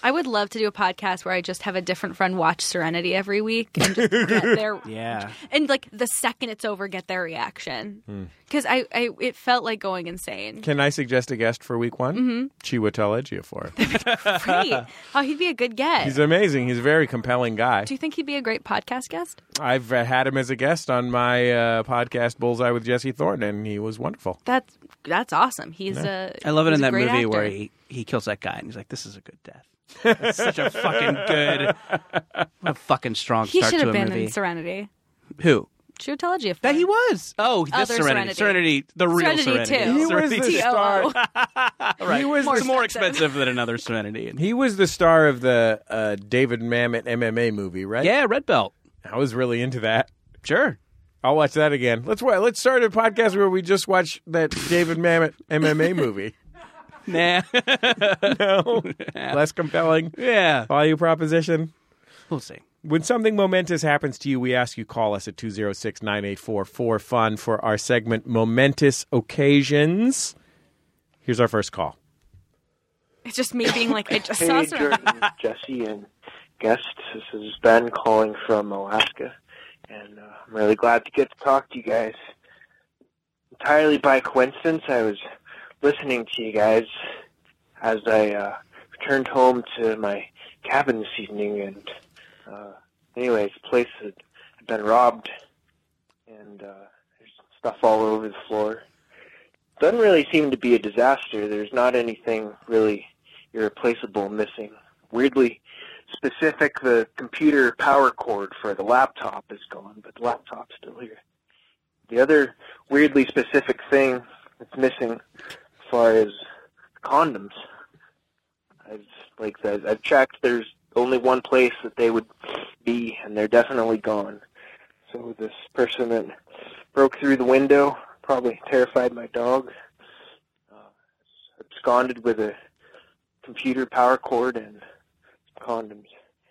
[SPEAKER 4] I would love to do a podcast where I just have a different friend watch Serenity every week and just get their and like the second it's over, get their reaction because it felt like going insane.
[SPEAKER 2] Can I suggest a guest for week 1? Mm-hmm. Chiwetel Ejiofor.
[SPEAKER 4] Great. Oh, he'd be a good guest.
[SPEAKER 2] He's amazing. He's a very compelling guy.
[SPEAKER 4] Do you think he'd be a great podcast guest?
[SPEAKER 2] I've had him as a guest on my podcast Bullseye with Jesse Thornton, and he was wonderful.
[SPEAKER 4] That's awesome.
[SPEAKER 3] I love it in that movie
[SPEAKER 4] actor.
[SPEAKER 3] where he kills that guy, and he's like, "This is a good death." It's such a fucking good, what a fucking strong
[SPEAKER 4] He
[SPEAKER 3] start
[SPEAKER 4] should
[SPEAKER 3] to
[SPEAKER 4] have
[SPEAKER 3] a
[SPEAKER 4] been
[SPEAKER 3] movie.
[SPEAKER 4] in Serenity.
[SPEAKER 3] Who?
[SPEAKER 4] Chiwetel Ejiofor.
[SPEAKER 3] That he was. Oh, this
[SPEAKER 4] Other
[SPEAKER 3] Serenity. Serenity, the real
[SPEAKER 4] Serenity
[SPEAKER 3] Serenity.
[SPEAKER 4] 2.
[SPEAKER 2] He was
[SPEAKER 3] Serenity
[SPEAKER 2] the
[SPEAKER 3] 2.
[SPEAKER 2] star.
[SPEAKER 3] Right.
[SPEAKER 2] He was
[SPEAKER 3] It's more expensive than another Serenity.
[SPEAKER 2] He was the star of the David Mamet MMA movie, right?
[SPEAKER 3] Yeah, Red Belt.
[SPEAKER 2] I was really into that.
[SPEAKER 3] Sure.
[SPEAKER 2] I'll watch that again. Let's start a podcast where we just watch that David Mamet MMA movie.
[SPEAKER 3] Nah.
[SPEAKER 2] No, less compelling.
[SPEAKER 3] Yeah.
[SPEAKER 2] Value proposition.
[SPEAKER 3] We'll see.
[SPEAKER 2] When something momentous happens to you, we ask you call us at 206-984-4FUN for our segment Momentous Occasions. Here's our first call.
[SPEAKER 4] It's just me being like, I just saw
[SPEAKER 5] Hey,
[SPEAKER 4] Serenity.
[SPEAKER 5] Jordan, Jesse, and guests. This is Ben calling from Alaska, and I'm really glad to get to talk to you guys. Entirely by coincidence, I was listening to you guys as I returned home to my cabin this evening, and anyways, the place had been robbed, and there's stuff all over the floor. Doesn't really seem to be a disaster. There's not anything really irreplaceable missing. Weirdly specific, the computer power cord for the laptop is gone, but the laptop's still here. The other weirdly specific thing that's missing as far as condoms, I've checked, there's only one place that they would be, and they're definitely gone. So this person that broke through the window, probably terrified my dog, absconded with a computer power cord and condoms.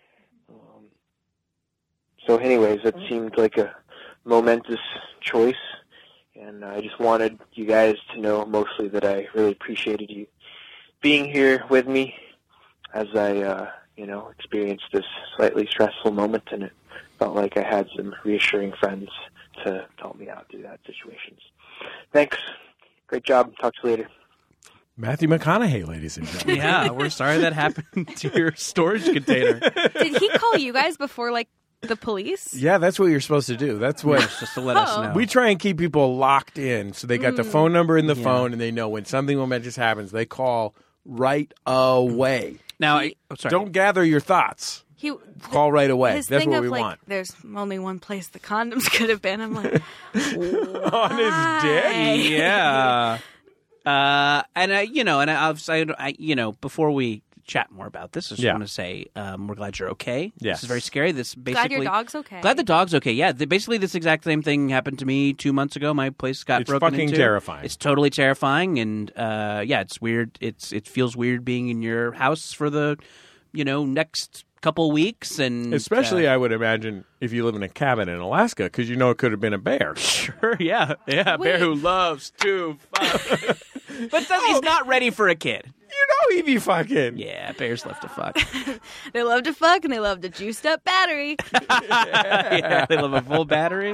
[SPEAKER 5] So anyways, it seemed like a momentous choice, and I just wanted you guys to know mostly that I really appreciated you being here with me as I, experienced this slightly stressful moment, and it felt like I had some reassuring friends to help me out through that situations. Thanks. Great job. Talk to you later.
[SPEAKER 2] Matthew McConaughey, ladies and gentlemen.
[SPEAKER 3] Yeah, we're sorry that happened to your storage container.
[SPEAKER 4] Did he call you guys before, like, the police?
[SPEAKER 2] Yeah, that's what you're supposed to do. That's what
[SPEAKER 3] Just to let us know.
[SPEAKER 2] we try and keep people locked in, so they got the phone number in the phone, and they know when something momentous happens, they call right away.
[SPEAKER 3] Now, sorry.
[SPEAKER 2] Don't gather your thoughts. Call right away.
[SPEAKER 4] His
[SPEAKER 2] That's
[SPEAKER 4] thing
[SPEAKER 2] what
[SPEAKER 4] of
[SPEAKER 2] we
[SPEAKER 4] like,
[SPEAKER 2] want.
[SPEAKER 4] there's only one place the condoms could have been. I'm like,
[SPEAKER 2] On his dick.
[SPEAKER 3] Yeah. Before we chat more about this, I just want to say we're glad you're okay.
[SPEAKER 2] Yes.
[SPEAKER 3] This is very scary. This basically
[SPEAKER 4] glad your dog's okay.
[SPEAKER 3] Glad the dog's okay. Yeah, basically this exact same thing happened to me 2 months ago. My place got broken into.
[SPEAKER 2] It's fucking terrifying.
[SPEAKER 3] It's totally terrifying, and it's weird. It feels weird being in your house for the next couple weeks, and
[SPEAKER 2] especially I would imagine if you live in a cabin in Alaska, because it could have been a bear.
[SPEAKER 3] Sure, yeah, a bear who loves to fuck, but he's not ready for a kid.
[SPEAKER 2] He'd be fucking.
[SPEAKER 3] Yeah, bears love to fuck.
[SPEAKER 4] They love to fuck, and they love the juiced up battery.
[SPEAKER 3] Yeah, they love a full battery.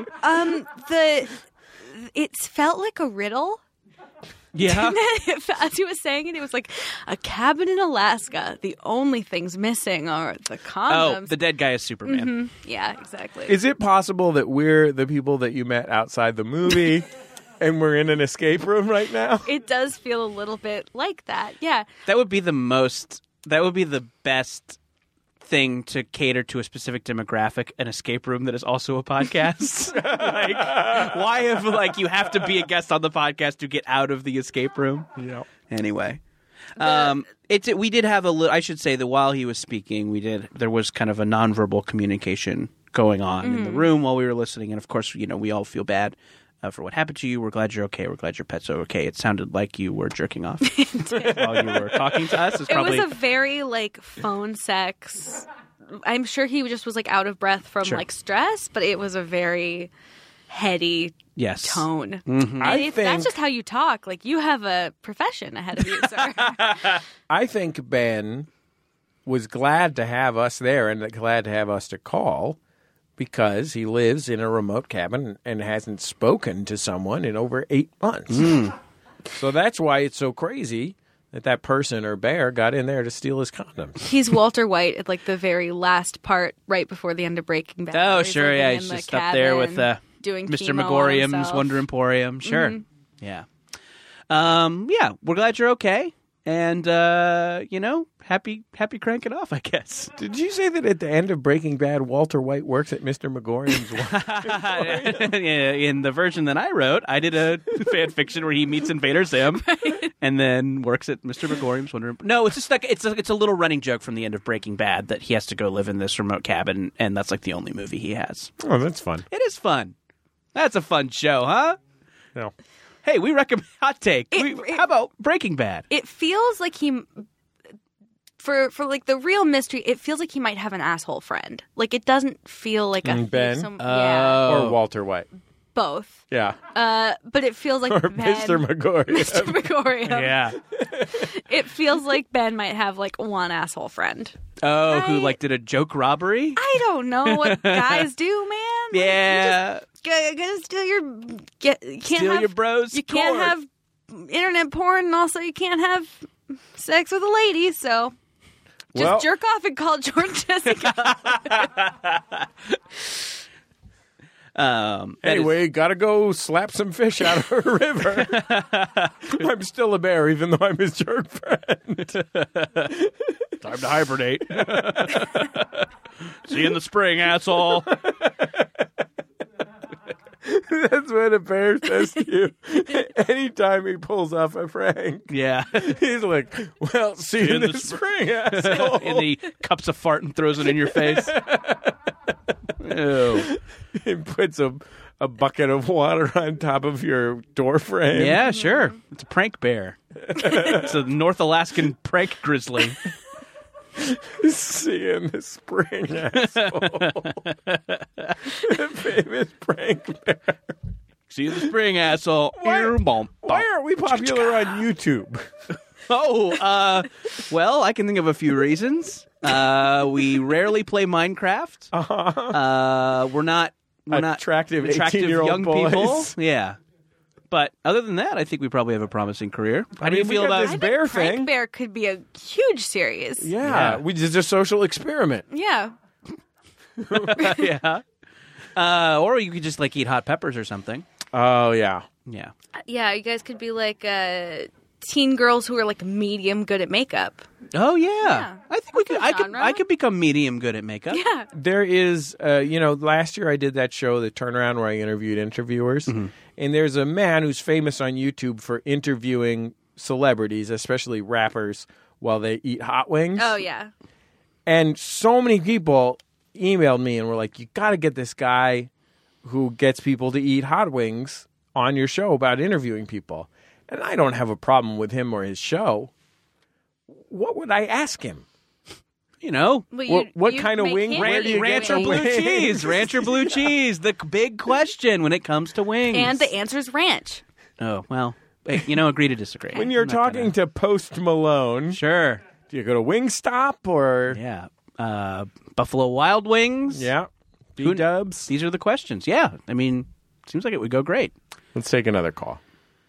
[SPEAKER 4] It felt like a riddle.
[SPEAKER 3] Yeah.
[SPEAKER 4] As he was saying it was like a cabin in Alaska. The only things missing are the condoms.
[SPEAKER 3] Oh, the dead guy is Superman.
[SPEAKER 4] Mm-hmm. Yeah, exactly.
[SPEAKER 2] Is it possible that we're the people that you met outside the movie and we're in an escape room right now?
[SPEAKER 4] It does feel a little bit like that. Yeah.
[SPEAKER 3] That would be the best thing to cater to a specific demographic, an escape room that is also a podcast. Why have you have to be a guest on the podcast to get out of the escape room?
[SPEAKER 2] Yeah.
[SPEAKER 3] Anyway, we did have I should say that while he was speaking, there was kind of a nonverbal communication going on in the room while we were listening, and of course, we all feel bad for what happened to you. We're glad you're okay. We're glad your pets are okay. It sounded like you were jerking off while you were talking to us.
[SPEAKER 4] It was a very phone sex. I'm sure he just was out of breath from stress, but it was a very heady tone.
[SPEAKER 3] Mm-hmm.
[SPEAKER 4] And that's just how you talk. You have a profession ahead of you, sir.
[SPEAKER 2] I think Ben was glad to have us there and glad to have us to call because he lives in a remote cabin and hasn't spoken to someone in over 8 months. So that's why it's so crazy that person or bear got in there to steal his condoms.
[SPEAKER 4] He's Walter White at like the very last part, right before the end of Breaking Bad.
[SPEAKER 3] Oh,
[SPEAKER 4] He's
[SPEAKER 3] sure,
[SPEAKER 4] living
[SPEAKER 3] yeah.
[SPEAKER 4] in
[SPEAKER 3] He's
[SPEAKER 4] the
[SPEAKER 3] just up there with
[SPEAKER 4] doing
[SPEAKER 3] Mr.
[SPEAKER 4] chemo on
[SPEAKER 3] Megorium's
[SPEAKER 4] himself.
[SPEAKER 3] Wonder Emporium. Sure.
[SPEAKER 4] Mm-hmm.
[SPEAKER 3] Yeah. Yeah, we're glad you're okay. And, happy cranking off, I guess.
[SPEAKER 2] Did you say that at the end of Breaking Bad, Walter White works at Mr. Megorium's?
[SPEAKER 3] In the version that I wrote, I did a fan fiction where he meets Invader Zim and then works at Mr. Megorium's Wonder Emporium. No, it's just like it's a little running joke from the end of Breaking Bad that he has to go live in this remote cabin, and that's like the only movie he has.
[SPEAKER 2] Oh, that's fun.
[SPEAKER 3] It is fun. That's a fun show, huh?
[SPEAKER 2] No.
[SPEAKER 3] Hey, we recommend hot take. How about Breaking Bad?
[SPEAKER 4] It feels like he, for like the real mystery, it feels like he might have an asshole friend. Like it doesn't feel like a
[SPEAKER 2] Ben?
[SPEAKER 4] yeah,
[SPEAKER 2] Or Walter White.
[SPEAKER 4] both.
[SPEAKER 2] Yeah.
[SPEAKER 4] But it feels like
[SPEAKER 2] Or
[SPEAKER 4] Ben,
[SPEAKER 2] Mr. Megorium.
[SPEAKER 4] Mr. Megorium.
[SPEAKER 3] Yeah.
[SPEAKER 4] It feels like Ben might have like one asshole friend.
[SPEAKER 3] Oh, who
[SPEAKER 4] Right.
[SPEAKER 3] like did a joke robbery?
[SPEAKER 4] I don't know what guys do, man. Like,
[SPEAKER 3] Yeah.
[SPEAKER 4] you just gotta steal your you can't
[SPEAKER 3] Steal
[SPEAKER 4] have,
[SPEAKER 3] your bros.
[SPEAKER 4] You can't
[SPEAKER 3] cord.
[SPEAKER 4] have internet porn, and also you can't have sex with a lady. So just
[SPEAKER 2] Well-
[SPEAKER 4] jerk off and call Jordan Jessica.
[SPEAKER 3] That
[SPEAKER 2] Anyway, gotta go slap some fish out of a river. I'm still a bear, even though I'm his jerk friend.
[SPEAKER 3] Time to hibernate. See you in the spring, asshole.
[SPEAKER 2] That's what a bear says to you anytime he pulls off a prank.
[SPEAKER 3] Yeah.
[SPEAKER 2] He's like, well, see you in the spring, asshole.
[SPEAKER 3] And he cups a fart and throws it in your face. Ew.
[SPEAKER 2] He puts a bucket of water on top of your door frame.
[SPEAKER 3] Yeah, sure. It's a prank bear. It's a North Alaskan prank grizzly.
[SPEAKER 2] See you in the spring, asshole. Famous prank bear.
[SPEAKER 3] See you in the spring, asshole.
[SPEAKER 2] Why aren't we popular on YouTube?
[SPEAKER 3] Well, I can think of a few reasons. We rarely play Minecraft. We're not
[SPEAKER 2] Attractive
[SPEAKER 3] attractive
[SPEAKER 2] 18-year-old
[SPEAKER 3] young
[SPEAKER 2] boys.
[SPEAKER 3] people. Yeah. But other than that, I think we probably have a promising career. How do you
[SPEAKER 2] mean, we
[SPEAKER 3] feel
[SPEAKER 2] got
[SPEAKER 3] about
[SPEAKER 2] this bear
[SPEAKER 4] Prank
[SPEAKER 2] thing.
[SPEAKER 4] Bear could be a huge series.
[SPEAKER 2] Yeah,
[SPEAKER 3] Yeah.
[SPEAKER 2] we did a social experiment.
[SPEAKER 4] Yeah.
[SPEAKER 3] yeah. Or you could just like eat hot peppers or something.
[SPEAKER 2] Oh, yeah.
[SPEAKER 3] Yeah.
[SPEAKER 4] Yeah, you guys could be like teen girls who are like medium good at makeup.
[SPEAKER 3] Oh yeah.
[SPEAKER 4] Yeah.
[SPEAKER 3] I think we could.
[SPEAKER 4] That's a genre.
[SPEAKER 3] I could become medium good at makeup.
[SPEAKER 4] Yeah.
[SPEAKER 2] There is, last year I did that show, The Turnaround, where I interviewed interviewers.
[SPEAKER 3] Mm-hmm.
[SPEAKER 2] And there's a man who's famous on YouTube for interviewing celebrities, especially rappers, while they eat hot wings.
[SPEAKER 4] Oh yeah.
[SPEAKER 2] And so many people emailed me and were like, you got to get this guy who gets people to eat hot wings on your show about interviewing people. And I don't have a problem with him or his show. What would I ask him?
[SPEAKER 3] You know,
[SPEAKER 4] Well,
[SPEAKER 2] What
[SPEAKER 4] you'd
[SPEAKER 2] kind of
[SPEAKER 4] make
[SPEAKER 2] wing?
[SPEAKER 4] him
[SPEAKER 2] Where do you
[SPEAKER 4] eat
[SPEAKER 2] get
[SPEAKER 3] ranch or
[SPEAKER 2] the
[SPEAKER 3] blue
[SPEAKER 2] wings?
[SPEAKER 3] cheese? Ranch or blue cheese? The big question when it comes to wings.
[SPEAKER 4] And the answer's ranch.
[SPEAKER 3] Oh well, hey, agree to disagree.
[SPEAKER 2] When you're
[SPEAKER 3] I'm not
[SPEAKER 2] talking
[SPEAKER 3] gonna-
[SPEAKER 2] to Post Malone,
[SPEAKER 3] sure,
[SPEAKER 2] do you go to Wingstop or
[SPEAKER 3] yeah, Buffalo Wild Wings.
[SPEAKER 2] yeah,
[SPEAKER 3] Who-
[SPEAKER 2] B-dubs?
[SPEAKER 3] These are the questions. Yeah, I mean, seems like it would go great.
[SPEAKER 2] Let's take another call.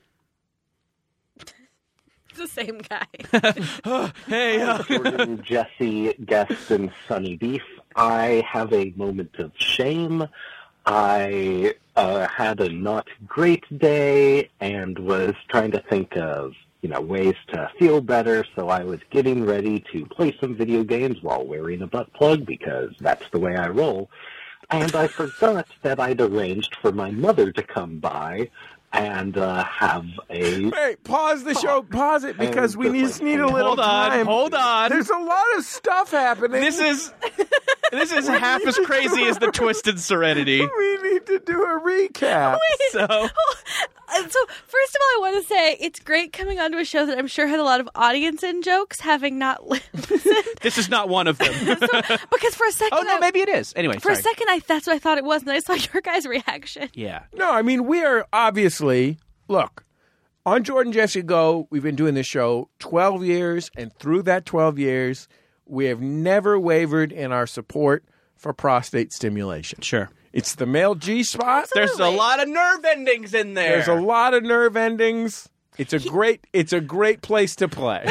[SPEAKER 4] It's the same guy.
[SPEAKER 3] Hey,
[SPEAKER 6] Jordan, Jesse, Guest, and Sunny Beef. I have a moment of shame. I had a not great day and was trying to think of, ways to feel better, so I was getting ready to play some video games while wearing a butt plug because that's the way I roll. And I forgot that I'd arranged for my mother to come by and have a...
[SPEAKER 2] Hey, pause the show. Pause it because we just need a little time.
[SPEAKER 3] hold on.
[SPEAKER 2] There's a lot of stuff happening.
[SPEAKER 3] This is half as crazy as the Twisted Serenity.
[SPEAKER 2] We need to do a recap.
[SPEAKER 3] So
[SPEAKER 4] So, first of all, I want to say it's great coming onto a show that I'm sure had a lot of audience in jokes, having not listened.
[SPEAKER 3] this is not one of them.
[SPEAKER 4] Because for a second,
[SPEAKER 3] Oh no, maybe it is. Anyway,
[SPEAKER 4] for a
[SPEAKER 3] sorry.
[SPEAKER 4] second, that's what I thought it was, and I saw your guys' reaction.
[SPEAKER 3] Yeah.
[SPEAKER 2] No, I mean, we are obviously, look, on Jordan Jesse Go, we've been doing this show 12 years, and through that 12 years, we have never wavered in our support for prostate stimulation.
[SPEAKER 3] Sure.
[SPEAKER 2] It's the male G-spot.
[SPEAKER 3] There's a lot of nerve endings in there.
[SPEAKER 2] There's a lot of nerve endings. It's a great place to play.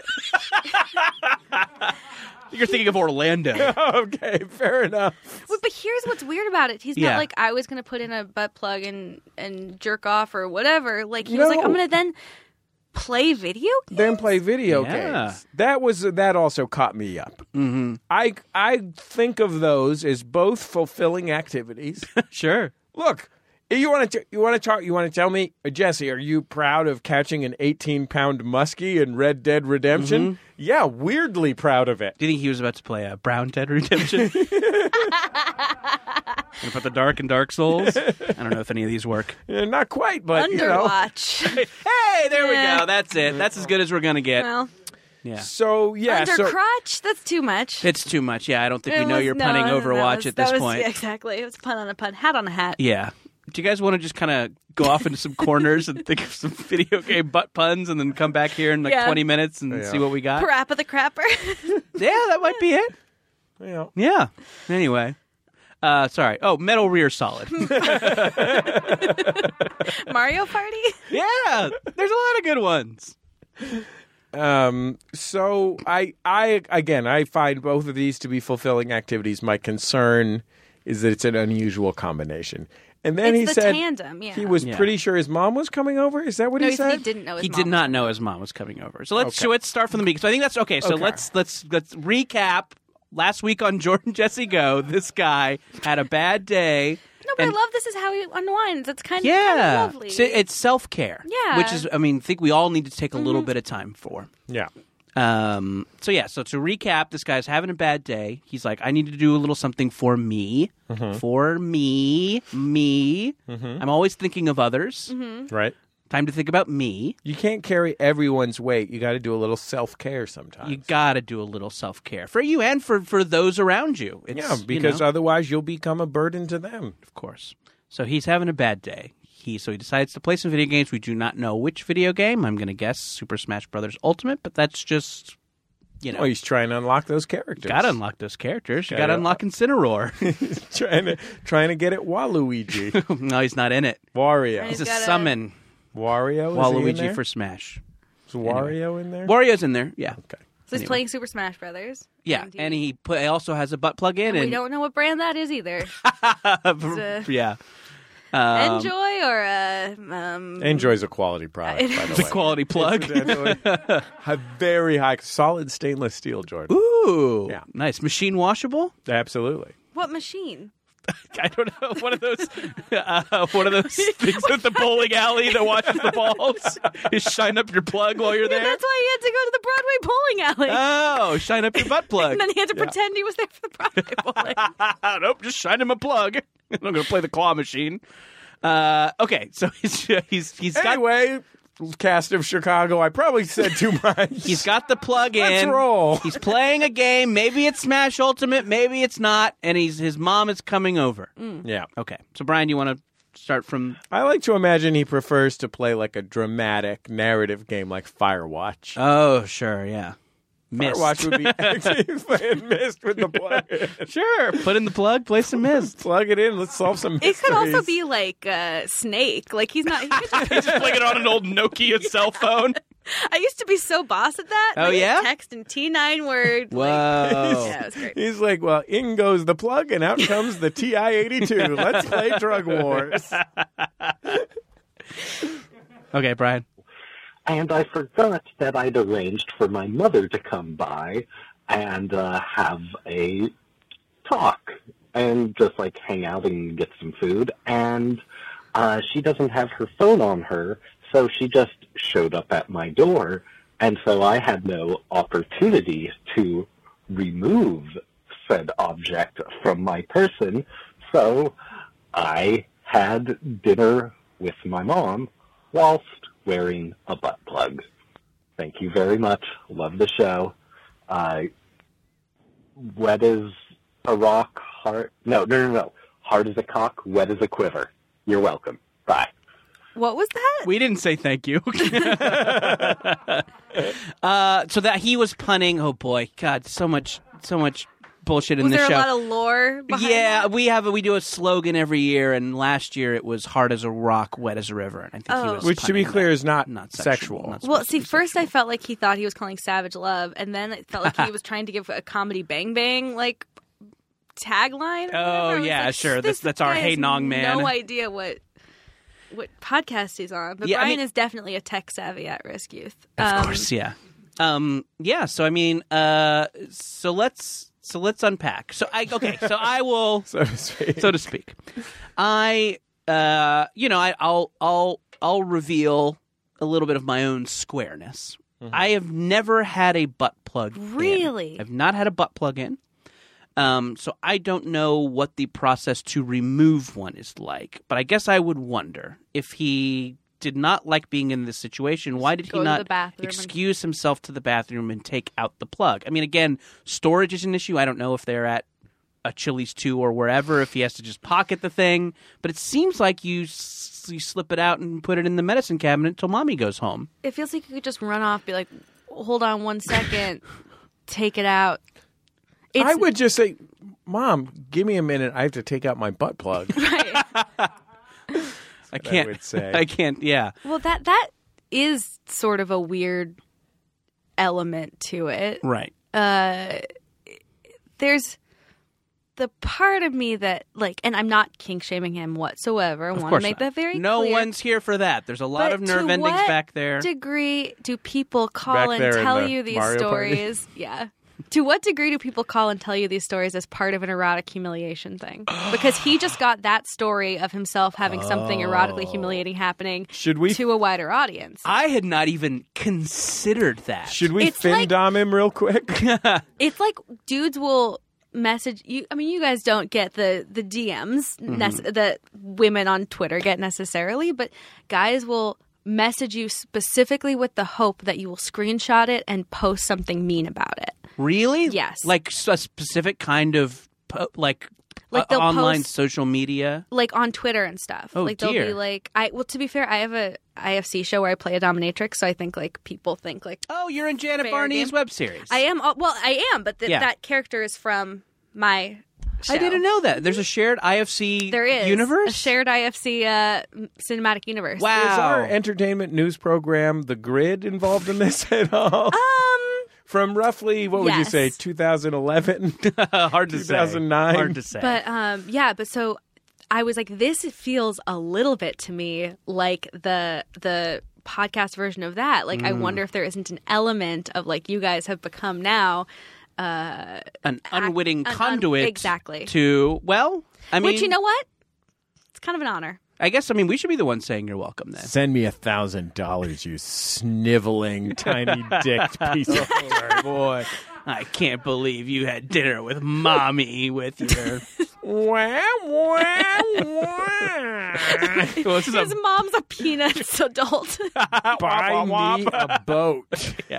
[SPEAKER 3] You're thinking of Orlando.
[SPEAKER 2] Okay, fair enough.
[SPEAKER 4] But here's what's weird about it. He's not like, I was going to put in a butt plug and jerk off or whatever. Like, he was like, I'm going to then play video games?
[SPEAKER 2] Then play video games. That also caught me up.
[SPEAKER 3] Mm-hmm.
[SPEAKER 2] I think of those as both fulfilling activities.
[SPEAKER 3] Sure.
[SPEAKER 2] Look, you want to tell me, Jesse, are you proud of catching an 18-pound muskie in Red Dead Redemption?
[SPEAKER 3] Mm-hmm.
[SPEAKER 2] Yeah, weirdly proud of it.
[SPEAKER 3] Do you think he was about to play a Brown Dead Redemption? Gonna put the dark in Dark Souls? I don't know if any of these work.
[SPEAKER 2] Not quite, but
[SPEAKER 4] Underwatch.
[SPEAKER 3] Hey, there we go. That's it. That's as good as we're gonna get.
[SPEAKER 4] Well,
[SPEAKER 3] yeah.
[SPEAKER 2] So
[SPEAKER 4] Undercrotch? That's too much.
[SPEAKER 3] It's too much. Yeah, I don't think we know you're punning Overwatch at this point.
[SPEAKER 4] Yeah, exactly. It was a pun on a pun. Hat on a hat.
[SPEAKER 3] Yeah. Do you guys want to just kind of go off into some corners and think of some video game butt puns and then come back here in 20 minutes and see what we got?
[SPEAKER 4] Parappa the Crapper.
[SPEAKER 3] Yeah, that might be it. Yeah. Anyway. Sorry. Oh, Metal Rear Solid.
[SPEAKER 4] Mario Party?
[SPEAKER 3] Yeah. There's a lot of good ones.
[SPEAKER 2] So I find both of these to be fulfilling activities. My concern is that it's an unusual combination. And then he said
[SPEAKER 4] tandem,
[SPEAKER 2] he was pretty sure his mom was coming over. Is that what he said?
[SPEAKER 4] He didn't know.
[SPEAKER 3] He did not know his mom was coming over. So let's start from the beginning. So I think that's okay. So let's recap. Last week on Jordan Jesse Go, this guy had a bad day.
[SPEAKER 4] No, but I love this is how he unwinds. It's kind of lovely.
[SPEAKER 3] So it's self-care.
[SPEAKER 4] Yeah.
[SPEAKER 3] Which is, I think we all need to take a little bit of time for.
[SPEAKER 2] Yeah.
[SPEAKER 3] So to recap, this guy's having a bad day. He's like, I need to do a little something for me.
[SPEAKER 2] Mm-hmm.
[SPEAKER 3] For me.
[SPEAKER 2] Mm-hmm.
[SPEAKER 3] I'm always thinking of others.
[SPEAKER 4] Mm-hmm.
[SPEAKER 2] Right.
[SPEAKER 3] Time to think about me.
[SPEAKER 2] You can't carry everyone's weight. You got to do a little self-care sometimes.
[SPEAKER 3] You got to do a little self-care for you and for those around you.
[SPEAKER 2] Because otherwise you'll become a burden to them.
[SPEAKER 3] Of course. So he's having a bad day. So he decides to play some video games. We do not know which video game. I'm going to guess Super Smash Bros. Ultimate, but that's just,
[SPEAKER 2] Oh, he's trying to unlock those characters.
[SPEAKER 3] Got to unlock those characters. You got to unlock Incineroar.
[SPEAKER 2] trying to get it Waluigi.
[SPEAKER 3] No, he's not in it.
[SPEAKER 2] Wario.
[SPEAKER 3] He's a summon.
[SPEAKER 2] Wario?
[SPEAKER 3] Waluigi for Smash.
[SPEAKER 2] Is Wario in there?
[SPEAKER 3] Wario's in there, yeah.
[SPEAKER 2] Okay.
[SPEAKER 4] So he's playing Super Smash Brothers.
[SPEAKER 3] Yeah, and he also has a butt plug in.
[SPEAKER 4] And we don't know what brand that is either.
[SPEAKER 3] Yeah.
[SPEAKER 4] Enjoy or
[SPEAKER 2] Enjoy's a quality product, by the way.
[SPEAKER 3] It's a quality plug.
[SPEAKER 2] A very high, solid stainless steel, Jordan.
[SPEAKER 3] Ooh.
[SPEAKER 2] Yeah.
[SPEAKER 3] Nice. Machine washable?
[SPEAKER 2] Absolutely.
[SPEAKER 4] what machine?
[SPEAKER 3] I don't know. One of those things at the bowling alley that washes the balls. You shine up your plug while you're there.
[SPEAKER 4] That's why he had to go to the Broadway bowling alley.
[SPEAKER 3] Oh, shine up your butt plug.
[SPEAKER 4] And then he had to pretend he was there for the Broadway bowling.
[SPEAKER 3] Nope, just shine him a plug. I'm going to play the claw machine. Okay, so he's got...
[SPEAKER 2] Anyway, cast of Chicago, I probably said too much.
[SPEAKER 3] He's got the plug in.
[SPEAKER 2] Let's roll.
[SPEAKER 3] He's playing a game. Maybe it's Smash Ultimate. Maybe it's not. And his mom is coming over.
[SPEAKER 2] Yeah.
[SPEAKER 3] Okay. So, Brian, you want to start from...
[SPEAKER 2] I like to imagine he prefers to play like a dramatic narrative game like Firewatch.
[SPEAKER 3] Oh, sure, yeah. Myst.
[SPEAKER 2] Firewatch would be actually playing Myst with the plug in.
[SPEAKER 3] Sure. Put in the plug, play some Myst.
[SPEAKER 2] Plug it in. Let's solve some mysteries.
[SPEAKER 4] It could also be like Snake. Like he's not. He could just
[SPEAKER 3] Just playing it on an old Nokia cell phone.
[SPEAKER 4] I used to be so boss at that.
[SPEAKER 3] Oh, yeah?
[SPEAKER 4] Text in T9 word.
[SPEAKER 3] Whoa.
[SPEAKER 4] Yeah, it was great.
[SPEAKER 2] He's like, well, in goes the plug, and out comes the TI-82. Let's play Drug Wars.
[SPEAKER 3] Okay, Brian.
[SPEAKER 6] And I forgot that I'd arranged for my mother to come by and have a talk and just like hang out and get some food. And she doesn't have her phone on her, so she just showed up at my door. And so I had no opportunity to remove said object from my person. So I had dinner with my mom whilst wearing a butt plug. Thank you very much. Love the show. Wet as a rock, hard... No. Hard as a cock, wet as a quiver. You're welcome. Bye.
[SPEAKER 4] What was that?
[SPEAKER 3] We didn't say thank you. So that he was punning. Oh boy, God, so much bullshit in
[SPEAKER 4] Was
[SPEAKER 3] this
[SPEAKER 4] there
[SPEAKER 3] show.
[SPEAKER 4] a lot of lore behind that?
[SPEAKER 3] we do a slogan every year, and last year it was hard as a rock, wet as a river. And I think he was
[SPEAKER 2] Which, to be
[SPEAKER 3] punning
[SPEAKER 2] clear,
[SPEAKER 3] that.
[SPEAKER 2] is not
[SPEAKER 3] sexual.
[SPEAKER 2] sexual.
[SPEAKER 3] Not
[SPEAKER 4] Well,
[SPEAKER 3] supposed to
[SPEAKER 4] see,
[SPEAKER 3] be
[SPEAKER 4] first
[SPEAKER 3] sexual.
[SPEAKER 4] I felt like he thought he was calling Savage Love, and then it felt like he was trying to give a comedy Bang Bang, like, tagline. or
[SPEAKER 3] Oh,
[SPEAKER 4] whatever. I was
[SPEAKER 3] yeah,
[SPEAKER 4] like,
[SPEAKER 3] sure.
[SPEAKER 4] this
[SPEAKER 3] That's our
[SPEAKER 4] guy
[SPEAKER 3] Hey
[SPEAKER 4] has
[SPEAKER 3] Nong Man.
[SPEAKER 4] No idea what podcast he's on. But
[SPEAKER 3] Yeah, I
[SPEAKER 4] Brian
[SPEAKER 3] mean-
[SPEAKER 4] is definitely a tech-savvy at-risk youth.
[SPEAKER 3] Of course, yeah. So I mean, so let's unpack. So I will,
[SPEAKER 2] So to speak.
[SPEAKER 3] so to speak. I'll reveal a little bit of my own squareness. I have never had a butt plug in.
[SPEAKER 4] Really?
[SPEAKER 3] I've not had a butt plug in. So I don't know what the process to remove one is like. But I guess I would wonder if he did not like being in this situation, why did
[SPEAKER 4] Go
[SPEAKER 3] he
[SPEAKER 4] to the
[SPEAKER 3] not
[SPEAKER 4] bathroom and-
[SPEAKER 3] excuse himself to the bathroom and take out the plug? I mean, again, storage is an issue. I don't know if they're at a Chili's 2 or wherever, if he has to just pocket the thing. But it seems like you slip it out and put it in the medicine cabinet until mommy goes home.
[SPEAKER 4] It feels like you could just run off, be like, hold on 1 second, take it out.
[SPEAKER 2] I would just say, Mom, give me a minute. I have to take out my butt plug.
[SPEAKER 4] Right.
[SPEAKER 3] I can't.
[SPEAKER 2] would say.
[SPEAKER 3] I can't. Yeah.
[SPEAKER 4] Well, that is sort of a weird element to it.
[SPEAKER 3] Right.
[SPEAKER 4] There's the part of me that, like, and I'm not kink shaming him whatsoever. I
[SPEAKER 3] Of
[SPEAKER 4] want to
[SPEAKER 3] course
[SPEAKER 4] make
[SPEAKER 3] not.
[SPEAKER 4] that very
[SPEAKER 3] No
[SPEAKER 4] clear.
[SPEAKER 3] one's here for that. There's a lot
[SPEAKER 4] But
[SPEAKER 3] of nerve
[SPEAKER 4] to
[SPEAKER 3] endings
[SPEAKER 4] what
[SPEAKER 3] back there.
[SPEAKER 4] degree do people call
[SPEAKER 2] Back
[SPEAKER 4] and
[SPEAKER 2] there in
[SPEAKER 4] tell
[SPEAKER 2] the
[SPEAKER 4] you these
[SPEAKER 2] Mario Party?
[SPEAKER 4] stories? Yeah. To what degree do people call and tell you these stories as part of an erotic humiliation thing? Because he just got that story of himself having something erotically humiliating happening
[SPEAKER 2] Should we-
[SPEAKER 4] to a wider audience.
[SPEAKER 3] I had not even considered that.
[SPEAKER 2] Should we
[SPEAKER 4] It's like-
[SPEAKER 2] fin-dom him real quick?
[SPEAKER 4] It's like dudes will message you. I mean, you guys don't get the DMs that women on Twitter get necessarily, but guys will message you specifically with the hope that you will screenshot it and post something mean about it.
[SPEAKER 3] Really?
[SPEAKER 4] Yes.
[SPEAKER 3] Like a specific kind of
[SPEAKER 4] Like they'll
[SPEAKER 3] online
[SPEAKER 4] post-
[SPEAKER 3] social media.
[SPEAKER 4] Like on Twitter and stuff.
[SPEAKER 3] Oh,
[SPEAKER 4] like they'll
[SPEAKER 3] dear.
[SPEAKER 4] be like, well, to be fair, I have a IFC show where I play a dominatrix, so I think like people think like
[SPEAKER 3] Oh, you're in Janet
[SPEAKER 4] Fair
[SPEAKER 3] Varney's
[SPEAKER 4] game.
[SPEAKER 3] web series.
[SPEAKER 4] I am. Well, I am, but
[SPEAKER 3] Yeah.
[SPEAKER 4] that character is from my show.
[SPEAKER 3] I didn't know that. There's a shared IFC
[SPEAKER 4] There is
[SPEAKER 3] universe.
[SPEAKER 4] a shared IFC cinematic universe.
[SPEAKER 3] Wow.
[SPEAKER 2] Is our entertainment news program, The Grid, involved in this at all? From roughly, what would you
[SPEAKER 4] Yes.
[SPEAKER 2] say, 2011?
[SPEAKER 3] Hard to say.
[SPEAKER 2] 2009.
[SPEAKER 3] Hard to say.
[SPEAKER 4] But but so I was like, this feels a little bit to me like the podcast version of that. Like, I wonder if there isn't an element of like you guys have become now.
[SPEAKER 3] an unwitting
[SPEAKER 4] an
[SPEAKER 3] conduit.
[SPEAKER 4] exactly.
[SPEAKER 3] To, well, I mean.
[SPEAKER 4] Which, you know what? It's kind of an honor.
[SPEAKER 3] I guess, we should be the ones saying you're welcome then.
[SPEAKER 2] Send me $1,000, you sniveling, tiny-dicked piece of boy.
[SPEAKER 3] I can't believe you had dinner with mommy with your.
[SPEAKER 2] Wah, wah, wah.
[SPEAKER 3] Well, this is
[SPEAKER 4] His mom's a Peanuts adult.
[SPEAKER 2] Buy me a boat.
[SPEAKER 3] Yeah.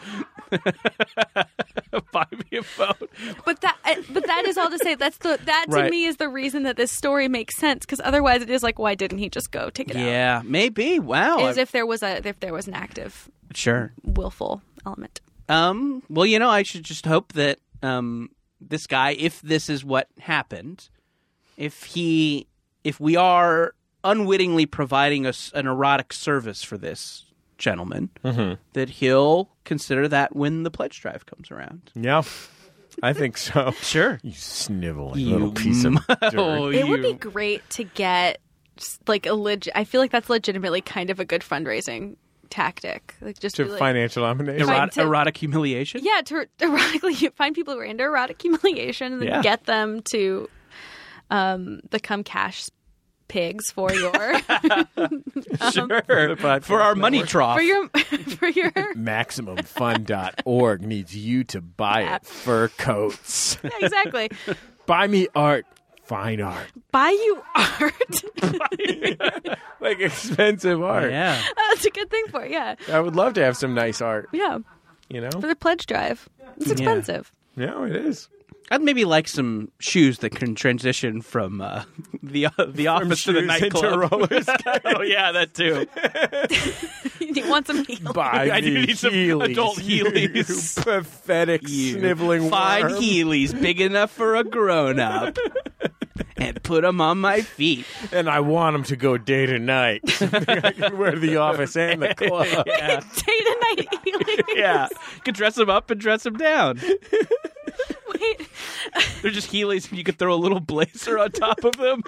[SPEAKER 3] Buy me a boat.
[SPEAKER 4] But that is all to say. That to
[SPEAKER 3] Right.
[SPEAKER 4] me is the reason that this story makes sense. Because otherwise, it is like, why didn't he just go take it out?
[SPEAKER 3] Yeah, maybe. Wow.
[SPEAKER 4] As if there was an active,
[SPEAKER 3] Sure.
[SPEAKER 4] willful element.
[SPEAKER 3] Well, I should just hope that this guy, if this is what happened, if we are unwittingly providing us an erotic service for this gentleman, that he'll consider that when the pledge drive comes around.
[SPEAKER 2] Yeah, I think so.
[SPEAKER 3] Sure.
[SPEAKER 2] You sniveling little piece of dirt.
[SPEAKER 4] It would be great to get like I feel like that's legitimately kind of a good fundraising tactic. Like just
[SPEAKER 2] To
[SPEAKER 4] be like,
[SPEAKER 2] financial domination.
[SPEAKER 4] Right. to-
[SPEAKER 3] Erotic humiliation?
[SPEAKER 4] yeah, to erotically find people who are into erotic humiliation and then
[SPEAKER 3] Yeah.
[SPEAKER 4] get them to become cash pigs for your
[SPEAKER 3] Sure. For our money trough.
[SPEAKER 4] for your
[SPEAKER 2] MaximumFun.org needs you to buy it. Fur coats.
[SPEAKER 4] exactly.
[SPEAKER 2] Buy me art. Fine art.
[SPEAKER 4] Buy you art.
[SPEAKER 2] Like expensive art.
[SPEAKER 3] Yeah.
[SPEAKER 4] That's a good thing for it, yeah.
[SPEAKER 2] I would love to have some nice art,
[SPEAKER 4] Yeah.
[SPEAKER 2] you know?
[SPEAKER 4] For the pledge drive. It's expensive.
[SPEAKER 2] No, it is.
[SPEAKER 3] I'd maybe like some shoes that can transition from the office to the nightclub. Oh yeah, that too.
[SPEAKER 4] You want some heels?
[SPEAKER 3] I do need some adult Heelys.
[SPEAKER 2] You pathetic sniveling
[SPEAKER 3] 5
[SPEAKER 2] worm.
[SPEAKER 3] Heelys, big enough for a grown-up. And put them on my feet.
[SPEAKER 2] And I want them to go day to night. I can wear the office and the club.
[SPEAKER 3] Yeah.
[SPEAKER 4] Day to night Heelys.
[SPEAKER 3] Yeah. You could dress them up and dress them down.
[SPEAKER 4] Wait.
[SPEAKER 3] They're just Heelys and you could throw a little blazer on top of them.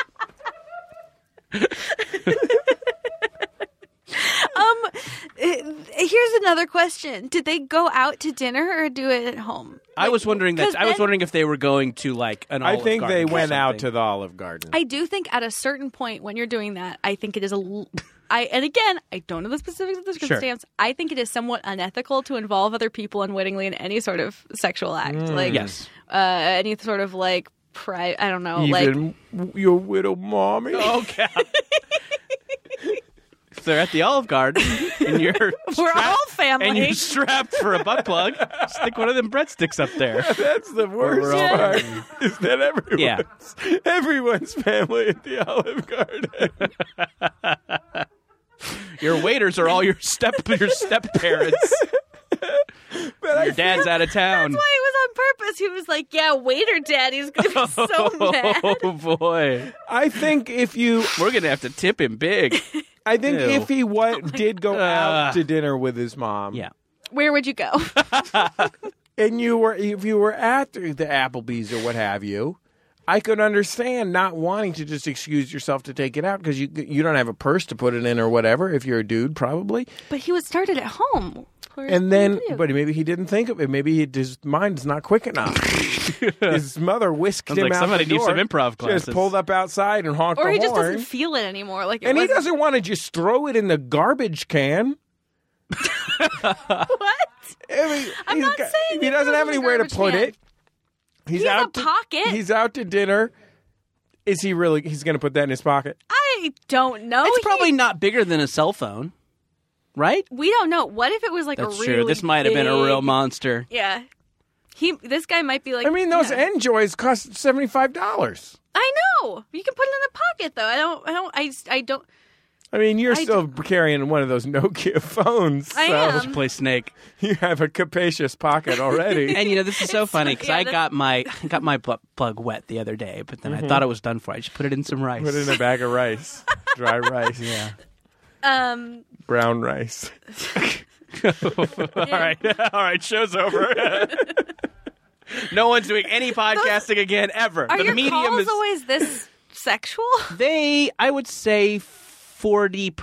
[SPEAKER 4] Here's another question. Did they go out to dinner or do it at home?
[SPEAKER 3] I was wondering that. I was wondering if they were going to like an Olive
[SPEAKER 2] I think
[SPEAKER 3] Garden
[SPEAKER 2] they
[SPEAKER 3] or
[SPEAKER 2] went out
[SPEAKER 3] something.
[SPEAKER 2] to the Olive Garden.
[SPEAKER 4] I do think at a certain point when you're doing that, I think it is and again, I don't know the specifics of the circumstance. I think it is somewhat unethical to involve other people unwittingly in any sort of sexual act. Like,
[SPEAKER 3] Yes.
[SPEAKER 4] Any sort of like, I don't know,
[SPEAKER 2] Even your widow mommy.
[SPEAKER 3] Oh, God. If they're at the Olive Garden and you're
[SPEAKER 4] we're all family.
[SPEAKER 3] and you're strapped for a butt plug, stick one of them breadsticks up there.
[SPEAKER 2] That's the worst
[SPEAKER 3] We're all-
[SPEAKER 2] part. Is that everyone's family at the Olive Garden?
[SPEAKER 3] Your waiters are all your step parents. Your dad's out of town.
[SPEAKER 4] That's why it was on purpose. He was like, "Yeah, waiter daddy's gonna be so mad."
[SPEAKER 3] Oh boy,
[SPEAKER 2] I think if you,
[SPEAKER 3] we're gonna have to tip him big.
[SPEAKER 2] I think
[SPEAKER 3] Ew.
[SPEAKER 2] if he did go out to dinner with his mom,
[SPEAKER 3] Yeah.
[SPEAKER 4] Where would you go?
[SPEAKER 2] and if you were at the Applebee's or what have you, I could understand not wanting to just excuse yourself to take it out because you don't have a purse to put it in or whatever. If you're a dude, probably.
[SPEAKER 4] But he was started at home.
[SPEAKER 2] And then, but maybe he didn't think of it. Maybe his mind's not quick enough. His mother whisked
[SPEAKER 3] Sounds
[SPEAKER 2] him
[SPEAKER 3] like
[SPEAKER 2] out
[SPEAKER 3] somebody
[SPEAKER 2] the
[SPEAKER 3] needs
[SPEAKER 2] door,
[SPEAKER 3] some improv classes.
[SPEAKER 2] Just pulled up outside and honked
[SPEAKER 4] or
[SPEAKER 2] the
[SPEAKER 4] he just
[SPEAKER 2] horn.
[SPEAKER 4] doesn't feel it anymore. Like,
[SPEAKER 2] And he doesn't want to just throw it in the garbage can.
[SPEAKER 4] What?
[SPEAKER 2] I mean,
[SPEAKER 4] I'm
[SPEAKER 2] he's
[SPEAKER 4] not
[SPEAKER 2] got-
[SPEAKER 4] saying
[SPEAKER 2] he
[SPEAKER 4] he
[SPEAKER 2] doesn't
[SPEAKER 4] throws
[SPEAKER 2] have
[SPEAKER 4] it in the
[SPEAKER 2] anywhere to
[SPEAKER 4] garbage
[SPEAKER 2] put
[SPEAKER 4] can.
[SPEAKER 2] it.
[SPEAKER 4] He has a pocket.
[SPEAKER 2] He's out to dinner. Is he really? He's going to put that in his pocket?
[SPEAKER 4] I don't know.
[SPEAKER 3] It's probably not bigger than a cell phone, right?
[SPEAKER 4] We don't know. What if it was like
[SPEAKER 3] That's
[SPEAKER 4] a really
[SPEAKER 3] true. This might have been a real
[SPEAKER 4] big-
[SPEAKER 3] monster.
[SPEAKER 4] Yeah. This guy might be like.
[SPEAKER 2] I mean, those
[SPEAKER 4] yeah.
[SPEAKER 2] Enjoys cost $75.
[SPEAKER 4] I know. You can put it in a pocket though. I don't.
[SPEAKER 2] I mean, you're
[SPEAKER 4] I
[SPEAKER 2] still carrying one of those Nokia phones.
[SPEAKER 4] I
[SPEAKER 2] so
[SPEAKER 4] am.
[SPEAKER 3] Play Snake.
[SPEAKER 2] You have a capacious pocket already.
[SPEAKER 3] And this is so funny because
[SPEAKER 4] yeah,
[SPEAKER 3] I
[SPEAKER 4] that's-
[SPEAKER 3] got my butt plug wet the other day, but then I thought it was done for. I just put it in some rice.
[SPEAKER 2] Put it in a bag of rice. Dry rice.
[SPEAKER 3] Yeah.
[SPEAKER 2] Brown rice.
[SPEAKER 3] All right. Show's over. No one's doing any podcasting again ever.
[SPEAKER 4] Are
[SPEAKER 3] the
[SPEAKER 4] your
[SPEAKER 3] medium
[SPEAKER 4] calls
[SPEAKER 3] is
[SPEAKER 4] always this sexual?
[SPEAKER 3] I would say 40%,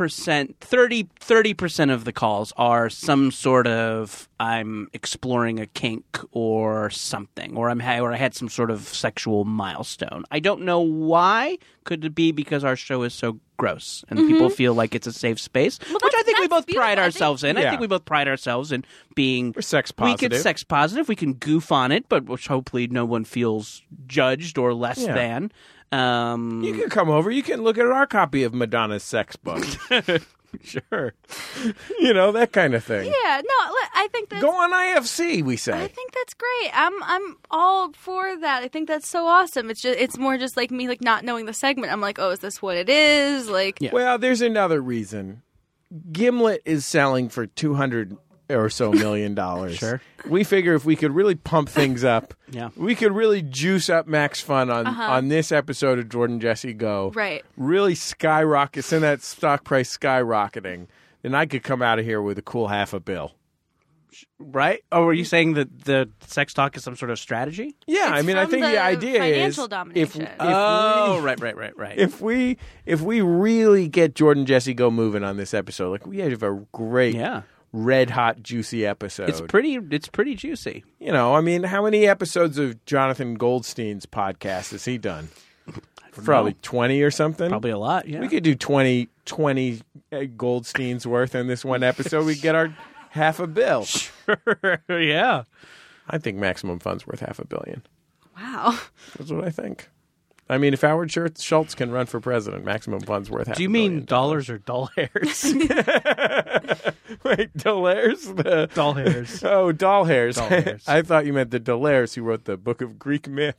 [SPEAKER 3] 30% of the calls are some sort of I'm exploring a kink or something, or I had some sort of sexual milestone. I don't know why. Could it be because our show is so gross and people feel like it's a safe space, which I think we
[SPEAKER 4] that's
[SPEAKER 3] both pride
[SPEAKER 4] beautiful. I
[SPEAKER 3] ourselves in. I
[SPEAKER 2] Yeah.
[SPEAKER 3] think we both pride ourselves in being
[SPEAKER 2] We're sex
[SPEAKER 3] We
[SPEAKER 2] positive.
[SPEAKER 3] can sex positive. We can goof on it, but which hopefully no one feels judged or less
[SPEAKER 2] Yeah.
[SPEAKER 3] than.
[SPEAKER 2] You can come over. You can look at our copy of Madonna's sex book. Sure. That kind of thing.
[SPEAKER 4] Yeah. No. I think that's.
[SPEAKER 2] Go on IFC, we
[SPEAKER 4] I
[SPEAKER 2] say.
[SPEAKER 4] think that's great. I'm all for that. I think that's so awesome. It's more just like me like not knowing the segment. I'm like, oh, is this what it is? Like,
[SPEAKER 3] Yeah.
[SPEAKER 2] Well, there's another reason. Gimlet is selling for $200 or so million.
[SPEAKER 3] Sure.
[SPEAKER 2] We figure if we could really pump things up,
[SPEAKER 3] Yeah.
[SPEAKER 2] we could really juice up Max Fun on this episode of Jordan Jesse Go.
[SPEAKER 4] Right.
[SPEAKER 2] Really skyrocket, send that stock price skyrocketing. Then I could come out of here with a cool $500 million.
[SPEAKER 3] Right? Oh, were you saying that the sex talk is some sort of strategy?
[SPEAKER 2] Yeah,
[SPEAKER 4] It's
[SPEAKER 2] I mean, I
[SPEAKER 4] from
[SPEAKER 2] think the
[SPEAKER 4] the
[SPEAKER 2] idea is
[SPEAKER 4] financial
[SPEAKER 2] if
[SPEAKER 4] domination.
[SPEAKER 3] Right.
[SPEAKER 2] if we really get Jordan Jesse Go moving on this episode, like we have a great,
[SPEAKER 3] Yeah.
[SPEAKER 2] red hot, juicy episode.
[SPEAKER 3] It's pretty juicy.
[SPEAKER 2] I mean, how many episodes of Jonathan Goldstein's podcast has he done? Probably 20 or something.
[SPEAKER 3] Probably a lot, yeah.
[SPEAKER 2] We could do 20 Goldsteins worth in this one episode. We'd get our $500 million.
[SPEAKER 3] yeah.
[SPEAKER 2] I think Maximum Fun's worth $500 million.
[SPEAKER 4] wow.
[SPEAKER 2] That's what I think. I mean, if Howard Schultz can run for president, Maximum Fun's worth $500
[SPEAKER 3] Do you mean dollars or doll hairs?
[SPEAKER 2] Wait, dollars?
[SPEAKER 3] Doll hairs.
[SPEAKER 2] Oh, doll hairs.
[SPEAKER 3] Doll hairs.
[SPEAKER 2] I thought you meant the Dolaires who wrote the Book of Greek Myths.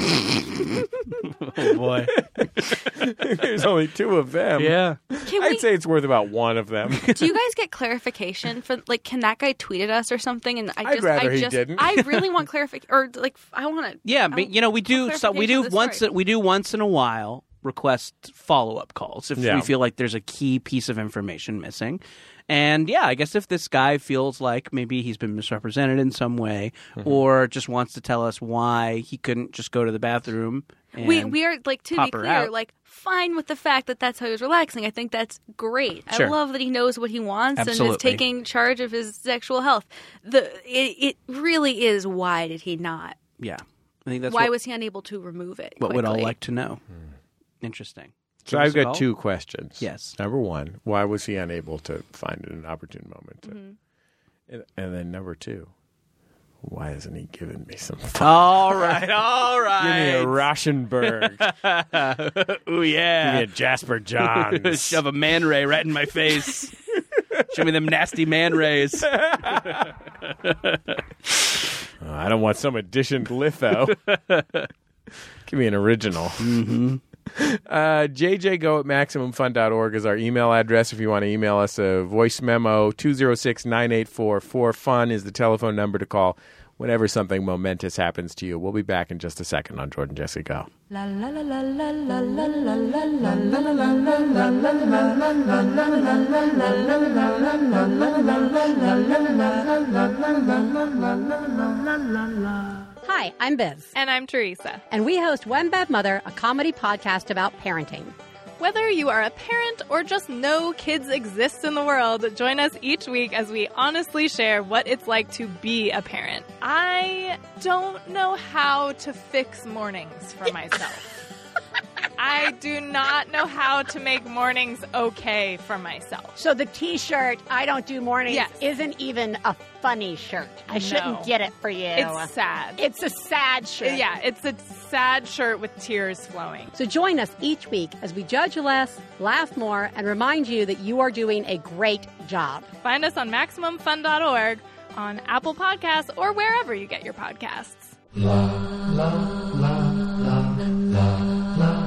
[SPEAKER 3] Oh, boy.
[SPEAKER 2] There's only 2 of them.
[SPEAKER 3] Yeah.
[SPEAKER 2] I'd say it's worth about 1 of them.
[SPEAKER 4] Do you guys get clarification for can that guy tweet at us or something? And
[SPEAKER 2] I'd rather he didn't.
[SPEAKER 4] I really want clarification, or I want to.
[SPEAKER 3] Yeah, but we do. So we do once in a while request follow-up calls if we feel like there's a key piece of information missing. And yeah, I guess if this guy feels like maybe he's been misrepresented in some way, or just wants to tell us why he couldn't just go to the bathroom. And
[SPEAKER 4] we are to be clear,
[SPEAKER 3] out.
[SPEAKER 4] Fine with the fact that that's how he was relaxing. I think that's great.
[SPEAKER 3] Sure.
[SPEAKER 4] I love that he knows what he wants
[SPEAKER 3] Absolutely.
[SPEAKER 4] and is taking charge of his sexual health. It really is, why did he not?
[SPEAKER 3] Yeah, I think that's
[SPEAKER 4] why was he unable to remove it?
[SPEAKER 3] What
[SPEAKER 4] quickly?
[SPEAKER 3] we'd all like to know. Interesting.
[SPEAKER 2] So I've got 2 questions.
[SPEAKER 3] Yes.
[SPEAKER 2] Number 1, why was he unable to find an opportune moment? And then number 2, why hasn't he given me some fun?
[SPEAKER 3] All right.
[SPEAKER 2] Give me a Rauschenberg.
[SPEAKER 3] Ooh, yeah.
[SPEAKER 2] Give me a Jasper Johns.
[SPEAKER 3] Shove a Man Ray right in my face. Show me them nasty Man Rays.
[SPEAKER 2] I don't want some auditioned litho. Give me an original.
[SPEAKER 3] Mm-hmm.
[SPEAKER 2] JJGo@MaximumFun.org is our email address if you want to email us a voice memo. 206-984-4FUN is the telephone number to call whenever something momentous happens to you. We'll be back in just a second on Jordan Jesse Go.
[SPEAKER 1] La la la la la la la la la.
[SPEAKER 7] Hi, I'm Biz.
[SPEAKER 8] And I'm Teresa.
[SPEAKER 7] And we host One Bad Mother, a comedy podcast about parenting.
[SPEAKER 8] Whether you are a parent or just know kids exist in the world, join us each week as we honestly share what it's like to be a parent. I don't know how to fix mornings for myself. I do not know how to make mornings okay for myself.
[SPEAKER 7] So the T-shirt, I don't do mornings, isn't even a funny shirt. I shouldn't get it for you.
[SPEAKER 8] It's sad.
[SPEAKER 7] It's a sad shirt.
[SPEAKER 8] Yeah, it's a sad shirt with tears flowing.
[SPEAKER 7] So join us each week as we judge less, laugh more, and remind you that you are doing a great job.
[SPEAKER 8] Find us on MaximumFun.org, on Apple Podcasts, or wherever you get your podcasts.
[SPEAKER 9] La, la, la, la, la, la.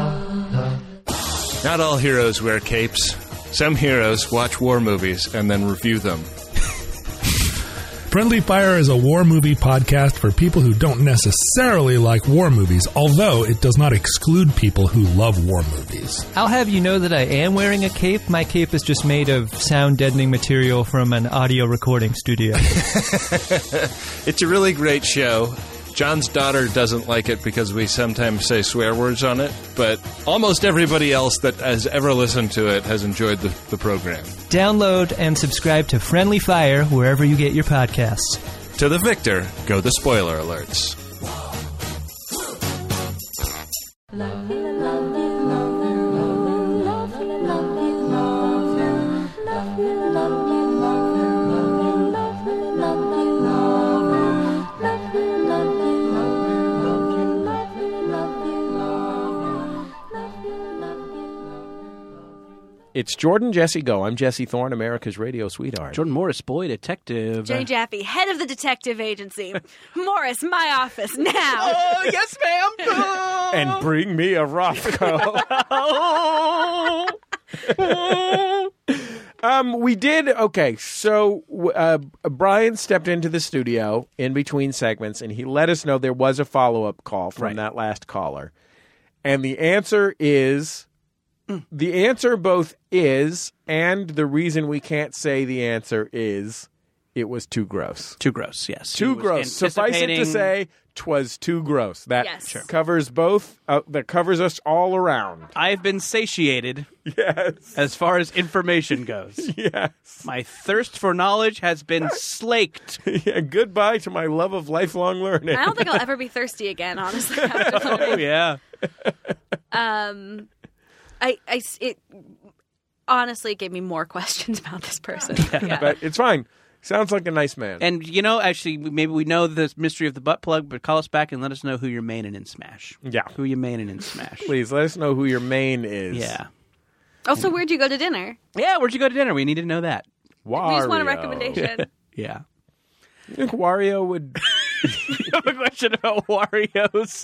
[SPEAKER 9] Not all heroes wear capes. Some heroes watch war movies and then review them.
[SPEAKER 10] Friendly Fire is a war movie podcast for people who don't necessarily like war movies, although it does not exclude people who love war movies.
[SPEAKER 11] I'll have you know that I am wearing a cape. My cape is just made of sound-deadening material from an audio recording studio.
[SPEAKER 9] It's a really great show. John's daughter doesn't like it because we sometimes say swear words on it, but almost everybody else that has ever listened to it has enjoyed the program.
[SPEAKER 11] Download and subscribe to Friendly Fire wherever you get your podcasts.
[SPEAKER 9] To the victor go the spoiler alerts.
[SPEAKER 2] It's Jordan Jesse Go. I'm Jesse Thorne, America's radio sweetheart.
[SPEAKER 3] Jordan Morris, boy detective.
[SPEAKER 4] Jenny Jaffe, head of the detective agency. Morris, my office now.
[SPEAKER 3] Oh, yes, ma'am.
[SPEAKER 2] And bring me a Rothko. We did, okay, so Brian stepped into the studio in between segments, and he let us know there was a follow-up call from that last caller. And the answer is... The answer both is, and the reason we can't say the answer is, it was too gross.
[SPEAKER 3] Too gross, yes.
[SPEAKER 2] Too gross. Suffice it to say, 'twas too gross. That covers both. That covers us all around.
[SPEAKER 3] I've been satiated.
[SPEAKER 2] Yes.
[SPEAKER 3] As far as information goes.
[SPEAKER 2] Yes.
[SPEAKER 3] My thirst for knowledge has been slaked.
[SPEAKER 2] Yeah. Goodbye to my love of lifelong learning.
[SPEAKER 4] I don't think I'll ever be thirsty again, honestly.
[SPEAKER 3] Oh yeah.
[SPEAKER 4] It honestly gave me more questions about this person.
[SPEAKER 2] Yeah. But it's fine. Sounds like a nice man.
[SPEAKER 3] And, actually, maybe we know the mystery of the butt plug, but call us back and let us know who you're maining in Smash.
[SPEAKER 2] Yeah.
[SPEAKER 3] Who you maining in Smash.
[SPEAKER 2] Please, let us know who your main is.
[SPEAKER 3] Yeah.
[SPEAKER 4] Also, where'd you go to dinner?
[SPEAKER 3] Yeah, where'd you go to dinner? We need to know that.
[SPEAKER 2] Wario.
[SPEAKER 4] We just want a recommendation.
[SPEAKER 3] Yeah.
[SPEAKER 2] You think Wario would...
[SPEAKER 3] You have a question about Wario's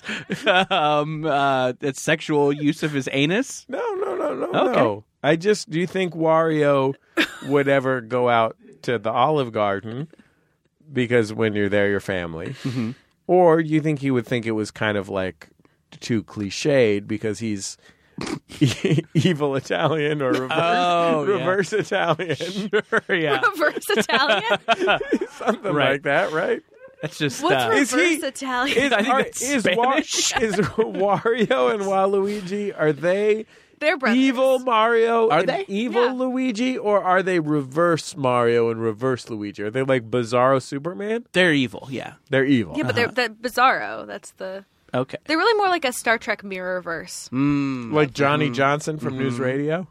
[SPEAKER 3] sexual use of his anus?
[SPEAKER 2] No.
[SPEAKER 3] Okay.
[SPEAKER 2] Do you think Wario would ever go out to the Olive Garden because when you're there, you're family?
[SPEAKER 3] Mm-hmm.
[SPEAKER 2] Or you think he would think it was kind of like too cliched because he's evil Italian or reverse Italian?
[SPEAKER 3] Sure, yeah.
[SPEAKER 4] Reverse Italian?
[SPEAKER 2] Something like that, right?
[SPEAKER 3] That's just...
[SPEAKER 4] What's reverse Italian?
[SPEAKER 3] I think that's Spanish.
[SPEAKER 2] Is Wario and Waluigi, are they...
[SPEAKER 4] They're brothers.
[SPEAKER 2] Evil Mario
[SPEAKER 3] Are
[SPEAKER 2] and
[SPEAKER 3] they?
[SPEAKER 2] evil Luigi, or are they reverse Mario and reverse Luigi? Are they like Bizarro Superman?
[SPEAKER 3] They're evil, yeah.
[SPEAKER 2] They're evil.
[SPEAKER 4] Yeah, but they're Bizarro. That's the...
[SPEAKER 3] Okay.
[SPEAKER 4] They're really more like a Star Trek Mirrorverse.
[SPEAKER 2] Like Johnny Johnson from News Radio?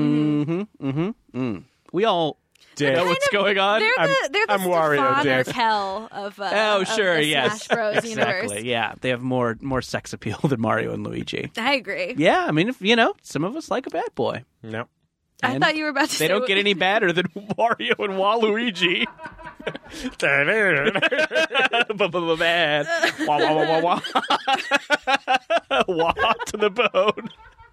[SPEAKER 3] We all know what's going on.
[SPEAKER 4] They're the
[SPEAKER 2] I'm Wario,
[SPEAKER 4] Stefan or
[SPEAKER 2] Dick.
[SPEAKER 4] Kel of
[SPEAKER 3] sure,
[SPEAKER 4] of the
[SPEAKER 3] yes.
[SPEAKER 4] Smash Bros.
[SPEAKER 3] Exactly,
[SPEAKER 4] universe.
[SPEAKER 3] yeah. They have more sex appeal than Mario and Luigi.
[SPEAKER 4] I agree.
[SPEAKER 3] Yeah, I mean, some of us like a bad boy.
[SPEAKER 2] No.
[SPEAKER 4] I thought you were about to say...
[SPEAKER 3] They don't get any badder than Mario and Waluigi. Bad. Wah, wah, wah, wah, wah. Wah to the bone.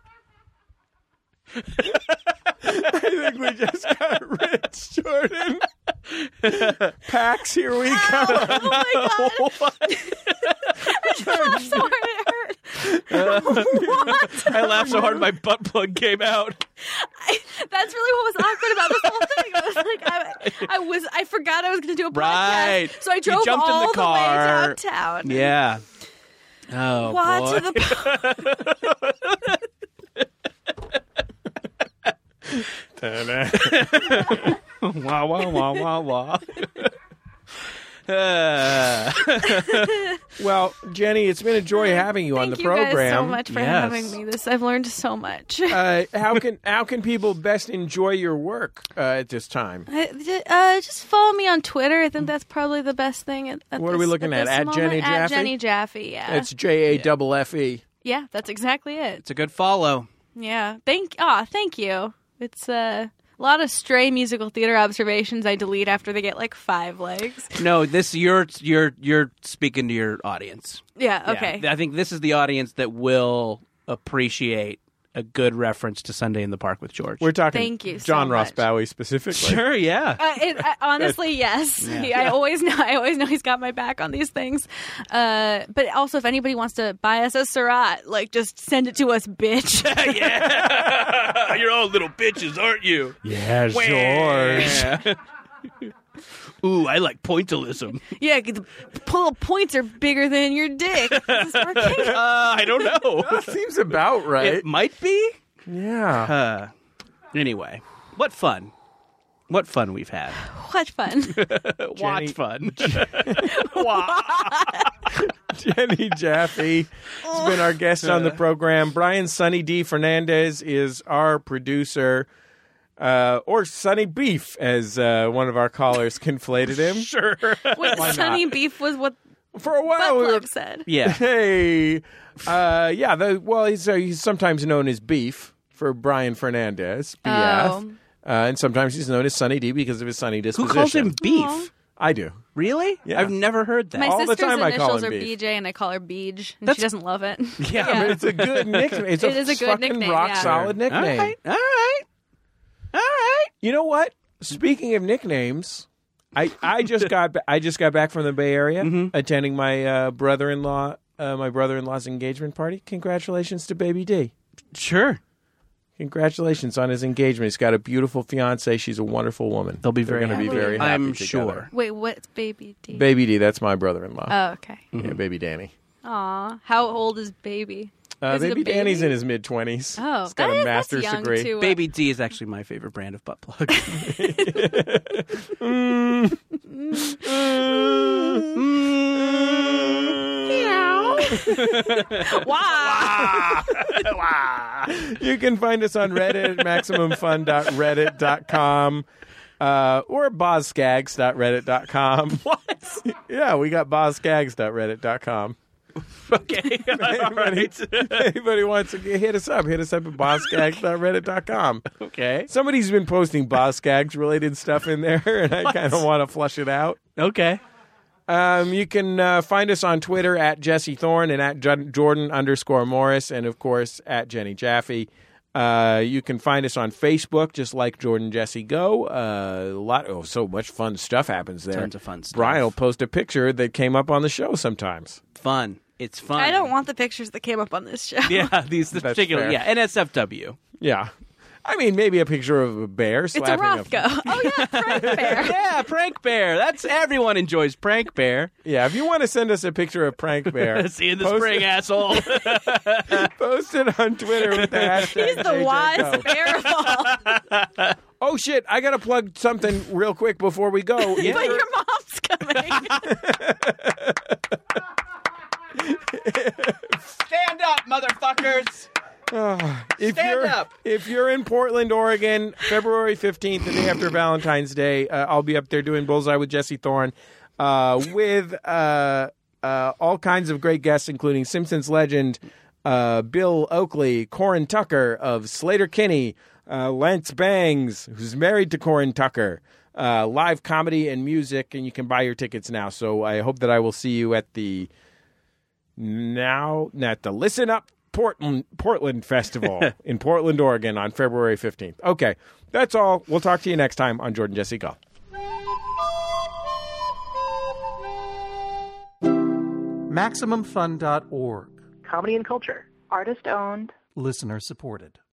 [SPEAKER 2] I think we just got rich, Jordan. Pax, here we come.
[SPEAKER 4] Oh my god! I just laughed so hard it hurt. What?
[SPEAKER 3] I laughed so hard my butt plug came out.
[SPEAKER 4] That's really what was awkward about this whole thing. I was like, I forgot I was going to do a podcast,
[SPEAKER 3] Right.
[SPEAKER 4] so I drove
[SPEAKER 3] jumped in
[SPEAKER 4] all
[SPEAKER 3] the car.
[SPEAKER 4] way downtown.
[SPEAKER 3] Yeah. Oh,
[SPEAKER 4] What
[SPEAKER 3] boy.
[SPEAKER 4] to the
[SPEAKER 3] Wah, wah, wah, wah, wah.
[SPEAKER 2] Well, Jenny, it's been a joy having you on the
[SPEAKER 4] Thank you guys
[SPEAKER 2] program.
[SPEAKER 4] so much for having me. I've learned so much.
[SPEAKER 2] How can people best enjoy your work at this time?
[SPEAKER 4] Just follow me on Twitter. I think that's probably the best thing.
[SPEAKER 2] What are we looking at? At Jenny Jaffe?
[SPEAKER 4] At Jenny Jaffe, yeah.
[SPEAKER 2] It's JAFFE.
[SPEAKER 4] Yeah, that's exactly it.
[SPEAKER 3] It's a good follow.
[SPEAKER 4] Yeah. Thank you. It's a lot of stray musical theater observations I delete after they get like 5 legs.
[SPEAKER 3] No, you're speaking to your audience.
[SPEAKER 4] Yeah, okay.
[SPEAKER 3] I think this is the audience that will appreciate a good reference to Sunday in the Park with George.
[SPEAKER 2] We're talking
[SPEAKER 4] Thank you so
[SPEAKER 2] John Ross
[SPEAKER 4] much.
[SPEAKER 2] Bowie specifically.
[SPEAKER 3] Sure, yeah.
[SPEAKER 4] Honestly, yes.
[SPEAKER 3] Yeah.
[SPEAKER 4] I always know he's got my back on these things. But also, if anybody wants to buy us a Surratt, like, just send it to us, bitch.
[SPEAKER 3] Yeah. You're all little bitches, aren't you?
[SPEAKER 2] Yeah, George.
[SPEAKER 3] Ooh, I like pointillism.
[SPEAKER 4] Yeah, the points are bigger than your dick. Is this working?
[SPEAKER 3] I don't know.
[SPEAKER 2] That seems about right.
[SPEAKER 3] It might be.
[SPEAKER 2] Yeah.
[SPEAKER 3] Anyway, what fun. What fun we've had.
[SPEAKER 4] What fun.
[SPEAKER 3] Watch fun.
[SPEAKER 2] Jenny Jaffe has been our guest on the program. Brian Sunny D. Fernandez is our producer. Or Sunny Beef, as one of our callers conflated him.
[SPEAKER 3] Sure.
[SPEAKER 4] Wait, Sunny Beef was what
[SPEAKER 2] For a while, we were...
[SPEAKER 4] Buttplug said.
[SPEAKER 3] Yeah.
[SPEAKER 2] Hey. He's sometimes known as Beef for Brian Fernandez, BF.
[SPEAKER 4] Oh.
[SPEAKER 2] And sometimes he's known as Sunny D because of his sunny
[SPEAKER 3] Who
[SPEAKER 2] disposition.
[SPEAKER 3] calls him Beef?
[SPEAKER 4] Aw.
[SPEAKER 2] I do.
[SPEAKER 3] Really?
[SPEAKER 2] Yeah.
[SPEAKER 3] I've never heard that.
[SPEAKER 4] My
[SPEAKER 2] All the
[SPEAKER 4] sister's
[SPEAKER 2] time I call
[SPEAKER 4] initials
[SPEAKER 2] him
[SPEAKER 4] are
[SPEAKER 2] Beef.
[SPEAKER 4] BJ, and I call her Beej, and
[SPEAKER 3] That's-
[SPEAKER 4] she doesn't love it.
[SPEAKER 2] Yeah, but it's a good nickname. It's
[SPEAKER 4] It is a good
[SPEAKER 2] fucking
[SPEAKER 4] nickname,
[SPEAKER 2] rock
[SPEAKER 4] yeah.
[SPEAKER 2] solid nickname.
[SPEAKER 3] All right.
[SPEAKER 2] You know what? Speaking of nicknames, I just got back from the Bay Area, attending my brother-in-law's engagement party. Congratulations to Baby D.
[SPEAKER 3] Sure.
[SPEAKER 2] Congratulations on his engagement. He's got a beautiful fiance. She's a wonderful woman.
[SPEAKER 3] They'll be
[SPEAKER 2] They're
[SPEAKER 3] very
[SPEAKER 2] going to be
[SPEAKER 3] happy.
[SPEAKER 2] very happy
[SPEAKER 3] I'm
[SPEAKER 2] together.
[SPEAKER 3] sure.
[SPEAKER 4] Wait, what's Baby D?
[SPEAKER 2] Baby D, that's my brother-in-law.
[SPEAKER 4] Oh, okay.
[SPEAKER 2] Yeah, Baby Danny.
[SPEAKER 4] Aw, how old is Baby? Is it a
[SPEAKER 2] Baby
[SPEAKER 4] baby?
[SPEAKER 2] Danny's in his mid-20s.
[SPEAKER 4] Oh,
[SPEAKER 2] He's got a
[SPEAKER 4] that's
[SPEAKER 2] master's
[SPEAKER 4] young
[SPEAKER 2] degree.
[SPEAKER 4] too.
[SPEAKER 3] Baby D is actually my favorite brand of butt plug.
[SPEAKER 4] Wow.
[SPEAKER 2] You can find us on Reddit at MaximumFun.reddit.com. or bozskags.reddit.com.
[SPEAKER 3] What?
[SPEAKER 2] Yeah, we got bozskags.reddit.com.
[SPEAKER 3] Okay. All right.
[SPEAKER 2] Anybody wants to hit us up at bozskags.reddit.com.
[SPEAKER 3] Okay.
[SPEAKER 2] Somebody's been posting Bozskags related stuff in there, and I kind of want to flush it out.
[SPEAKER 3] Okay.
[SPEAKER 2] You can find us on Twitter at Jesse Thorne and at Jordan_Morris, and of course at Jenny Jaffe. You can find us on Facebook, just like Jordan Jesse Go. So much fun stuff happens there.
[SPEAKER 3] Tons of fun stuff.
[SPEAKER 2] Brian will post a picture that came up on the show sometimes.
[SPEAKER 3] Fun. It's fun.
[SPEAKER 4] I don't want the pictures that came up on this show.
[SPEAKER 3] Yeah, these particular.
[SPEAKER 2] fair.
[SPEAKER 3] Yeah, NSFW.
[SPEAKER 2] Yeah. I mean, maybe a picture of a bear
[SPEAKER 4] It's a
[SPEAKER 2] slapping
[SPEAKER 4] Rothko. Oh, yeah, Prank Bear.
[SPEAKER 3] Yeah, Prank Bear. That's everyone enjoys Prank Bear.
[SPEAKER 2] Yeah, if you want to send us a picture of Prank Bear.
[SPEAKER 3] See you in the spring, asshole.
[SPEAKER 2] Post it on Twitter with the hashtag
[SPEAKER 4] He's the
[SPEAKER 2] JJGo.
[SPEAKER 4] wise bear of all.
[SPEAKER 2] Oh, shit. I got to plug something real quick before we go.
[SPEAKER 4] But your mom's coming.
[SPEAKER 3] Stand up, motherfuckers. Stand up.
[SPEAKER 2] If you're in Portland, Oregon, February 15th, the day after Valentine's Day, I'll be up there doing Bullseye with Jesse Thorne with all kinds of great guests, including Simpsons legend Bill Oakley, Corin Tucker of Slater-Kinney, Lance Bangs, who's married to Corin Tucker, live comedy and music, and you can buy your tickets now. So I hope that I will see you at the Listen Up Portland Festival in Portland, Oregon on February 15th. Okay, that's all. We'll talk to you next time on Jordan Jesse Go.
[SPEAKER 12] MaximumFun.org.
[SPEAKER 13] Comedy and culture.
[SPEAKER 14] Artist owned.
[SPEAKER 12] Listener supported.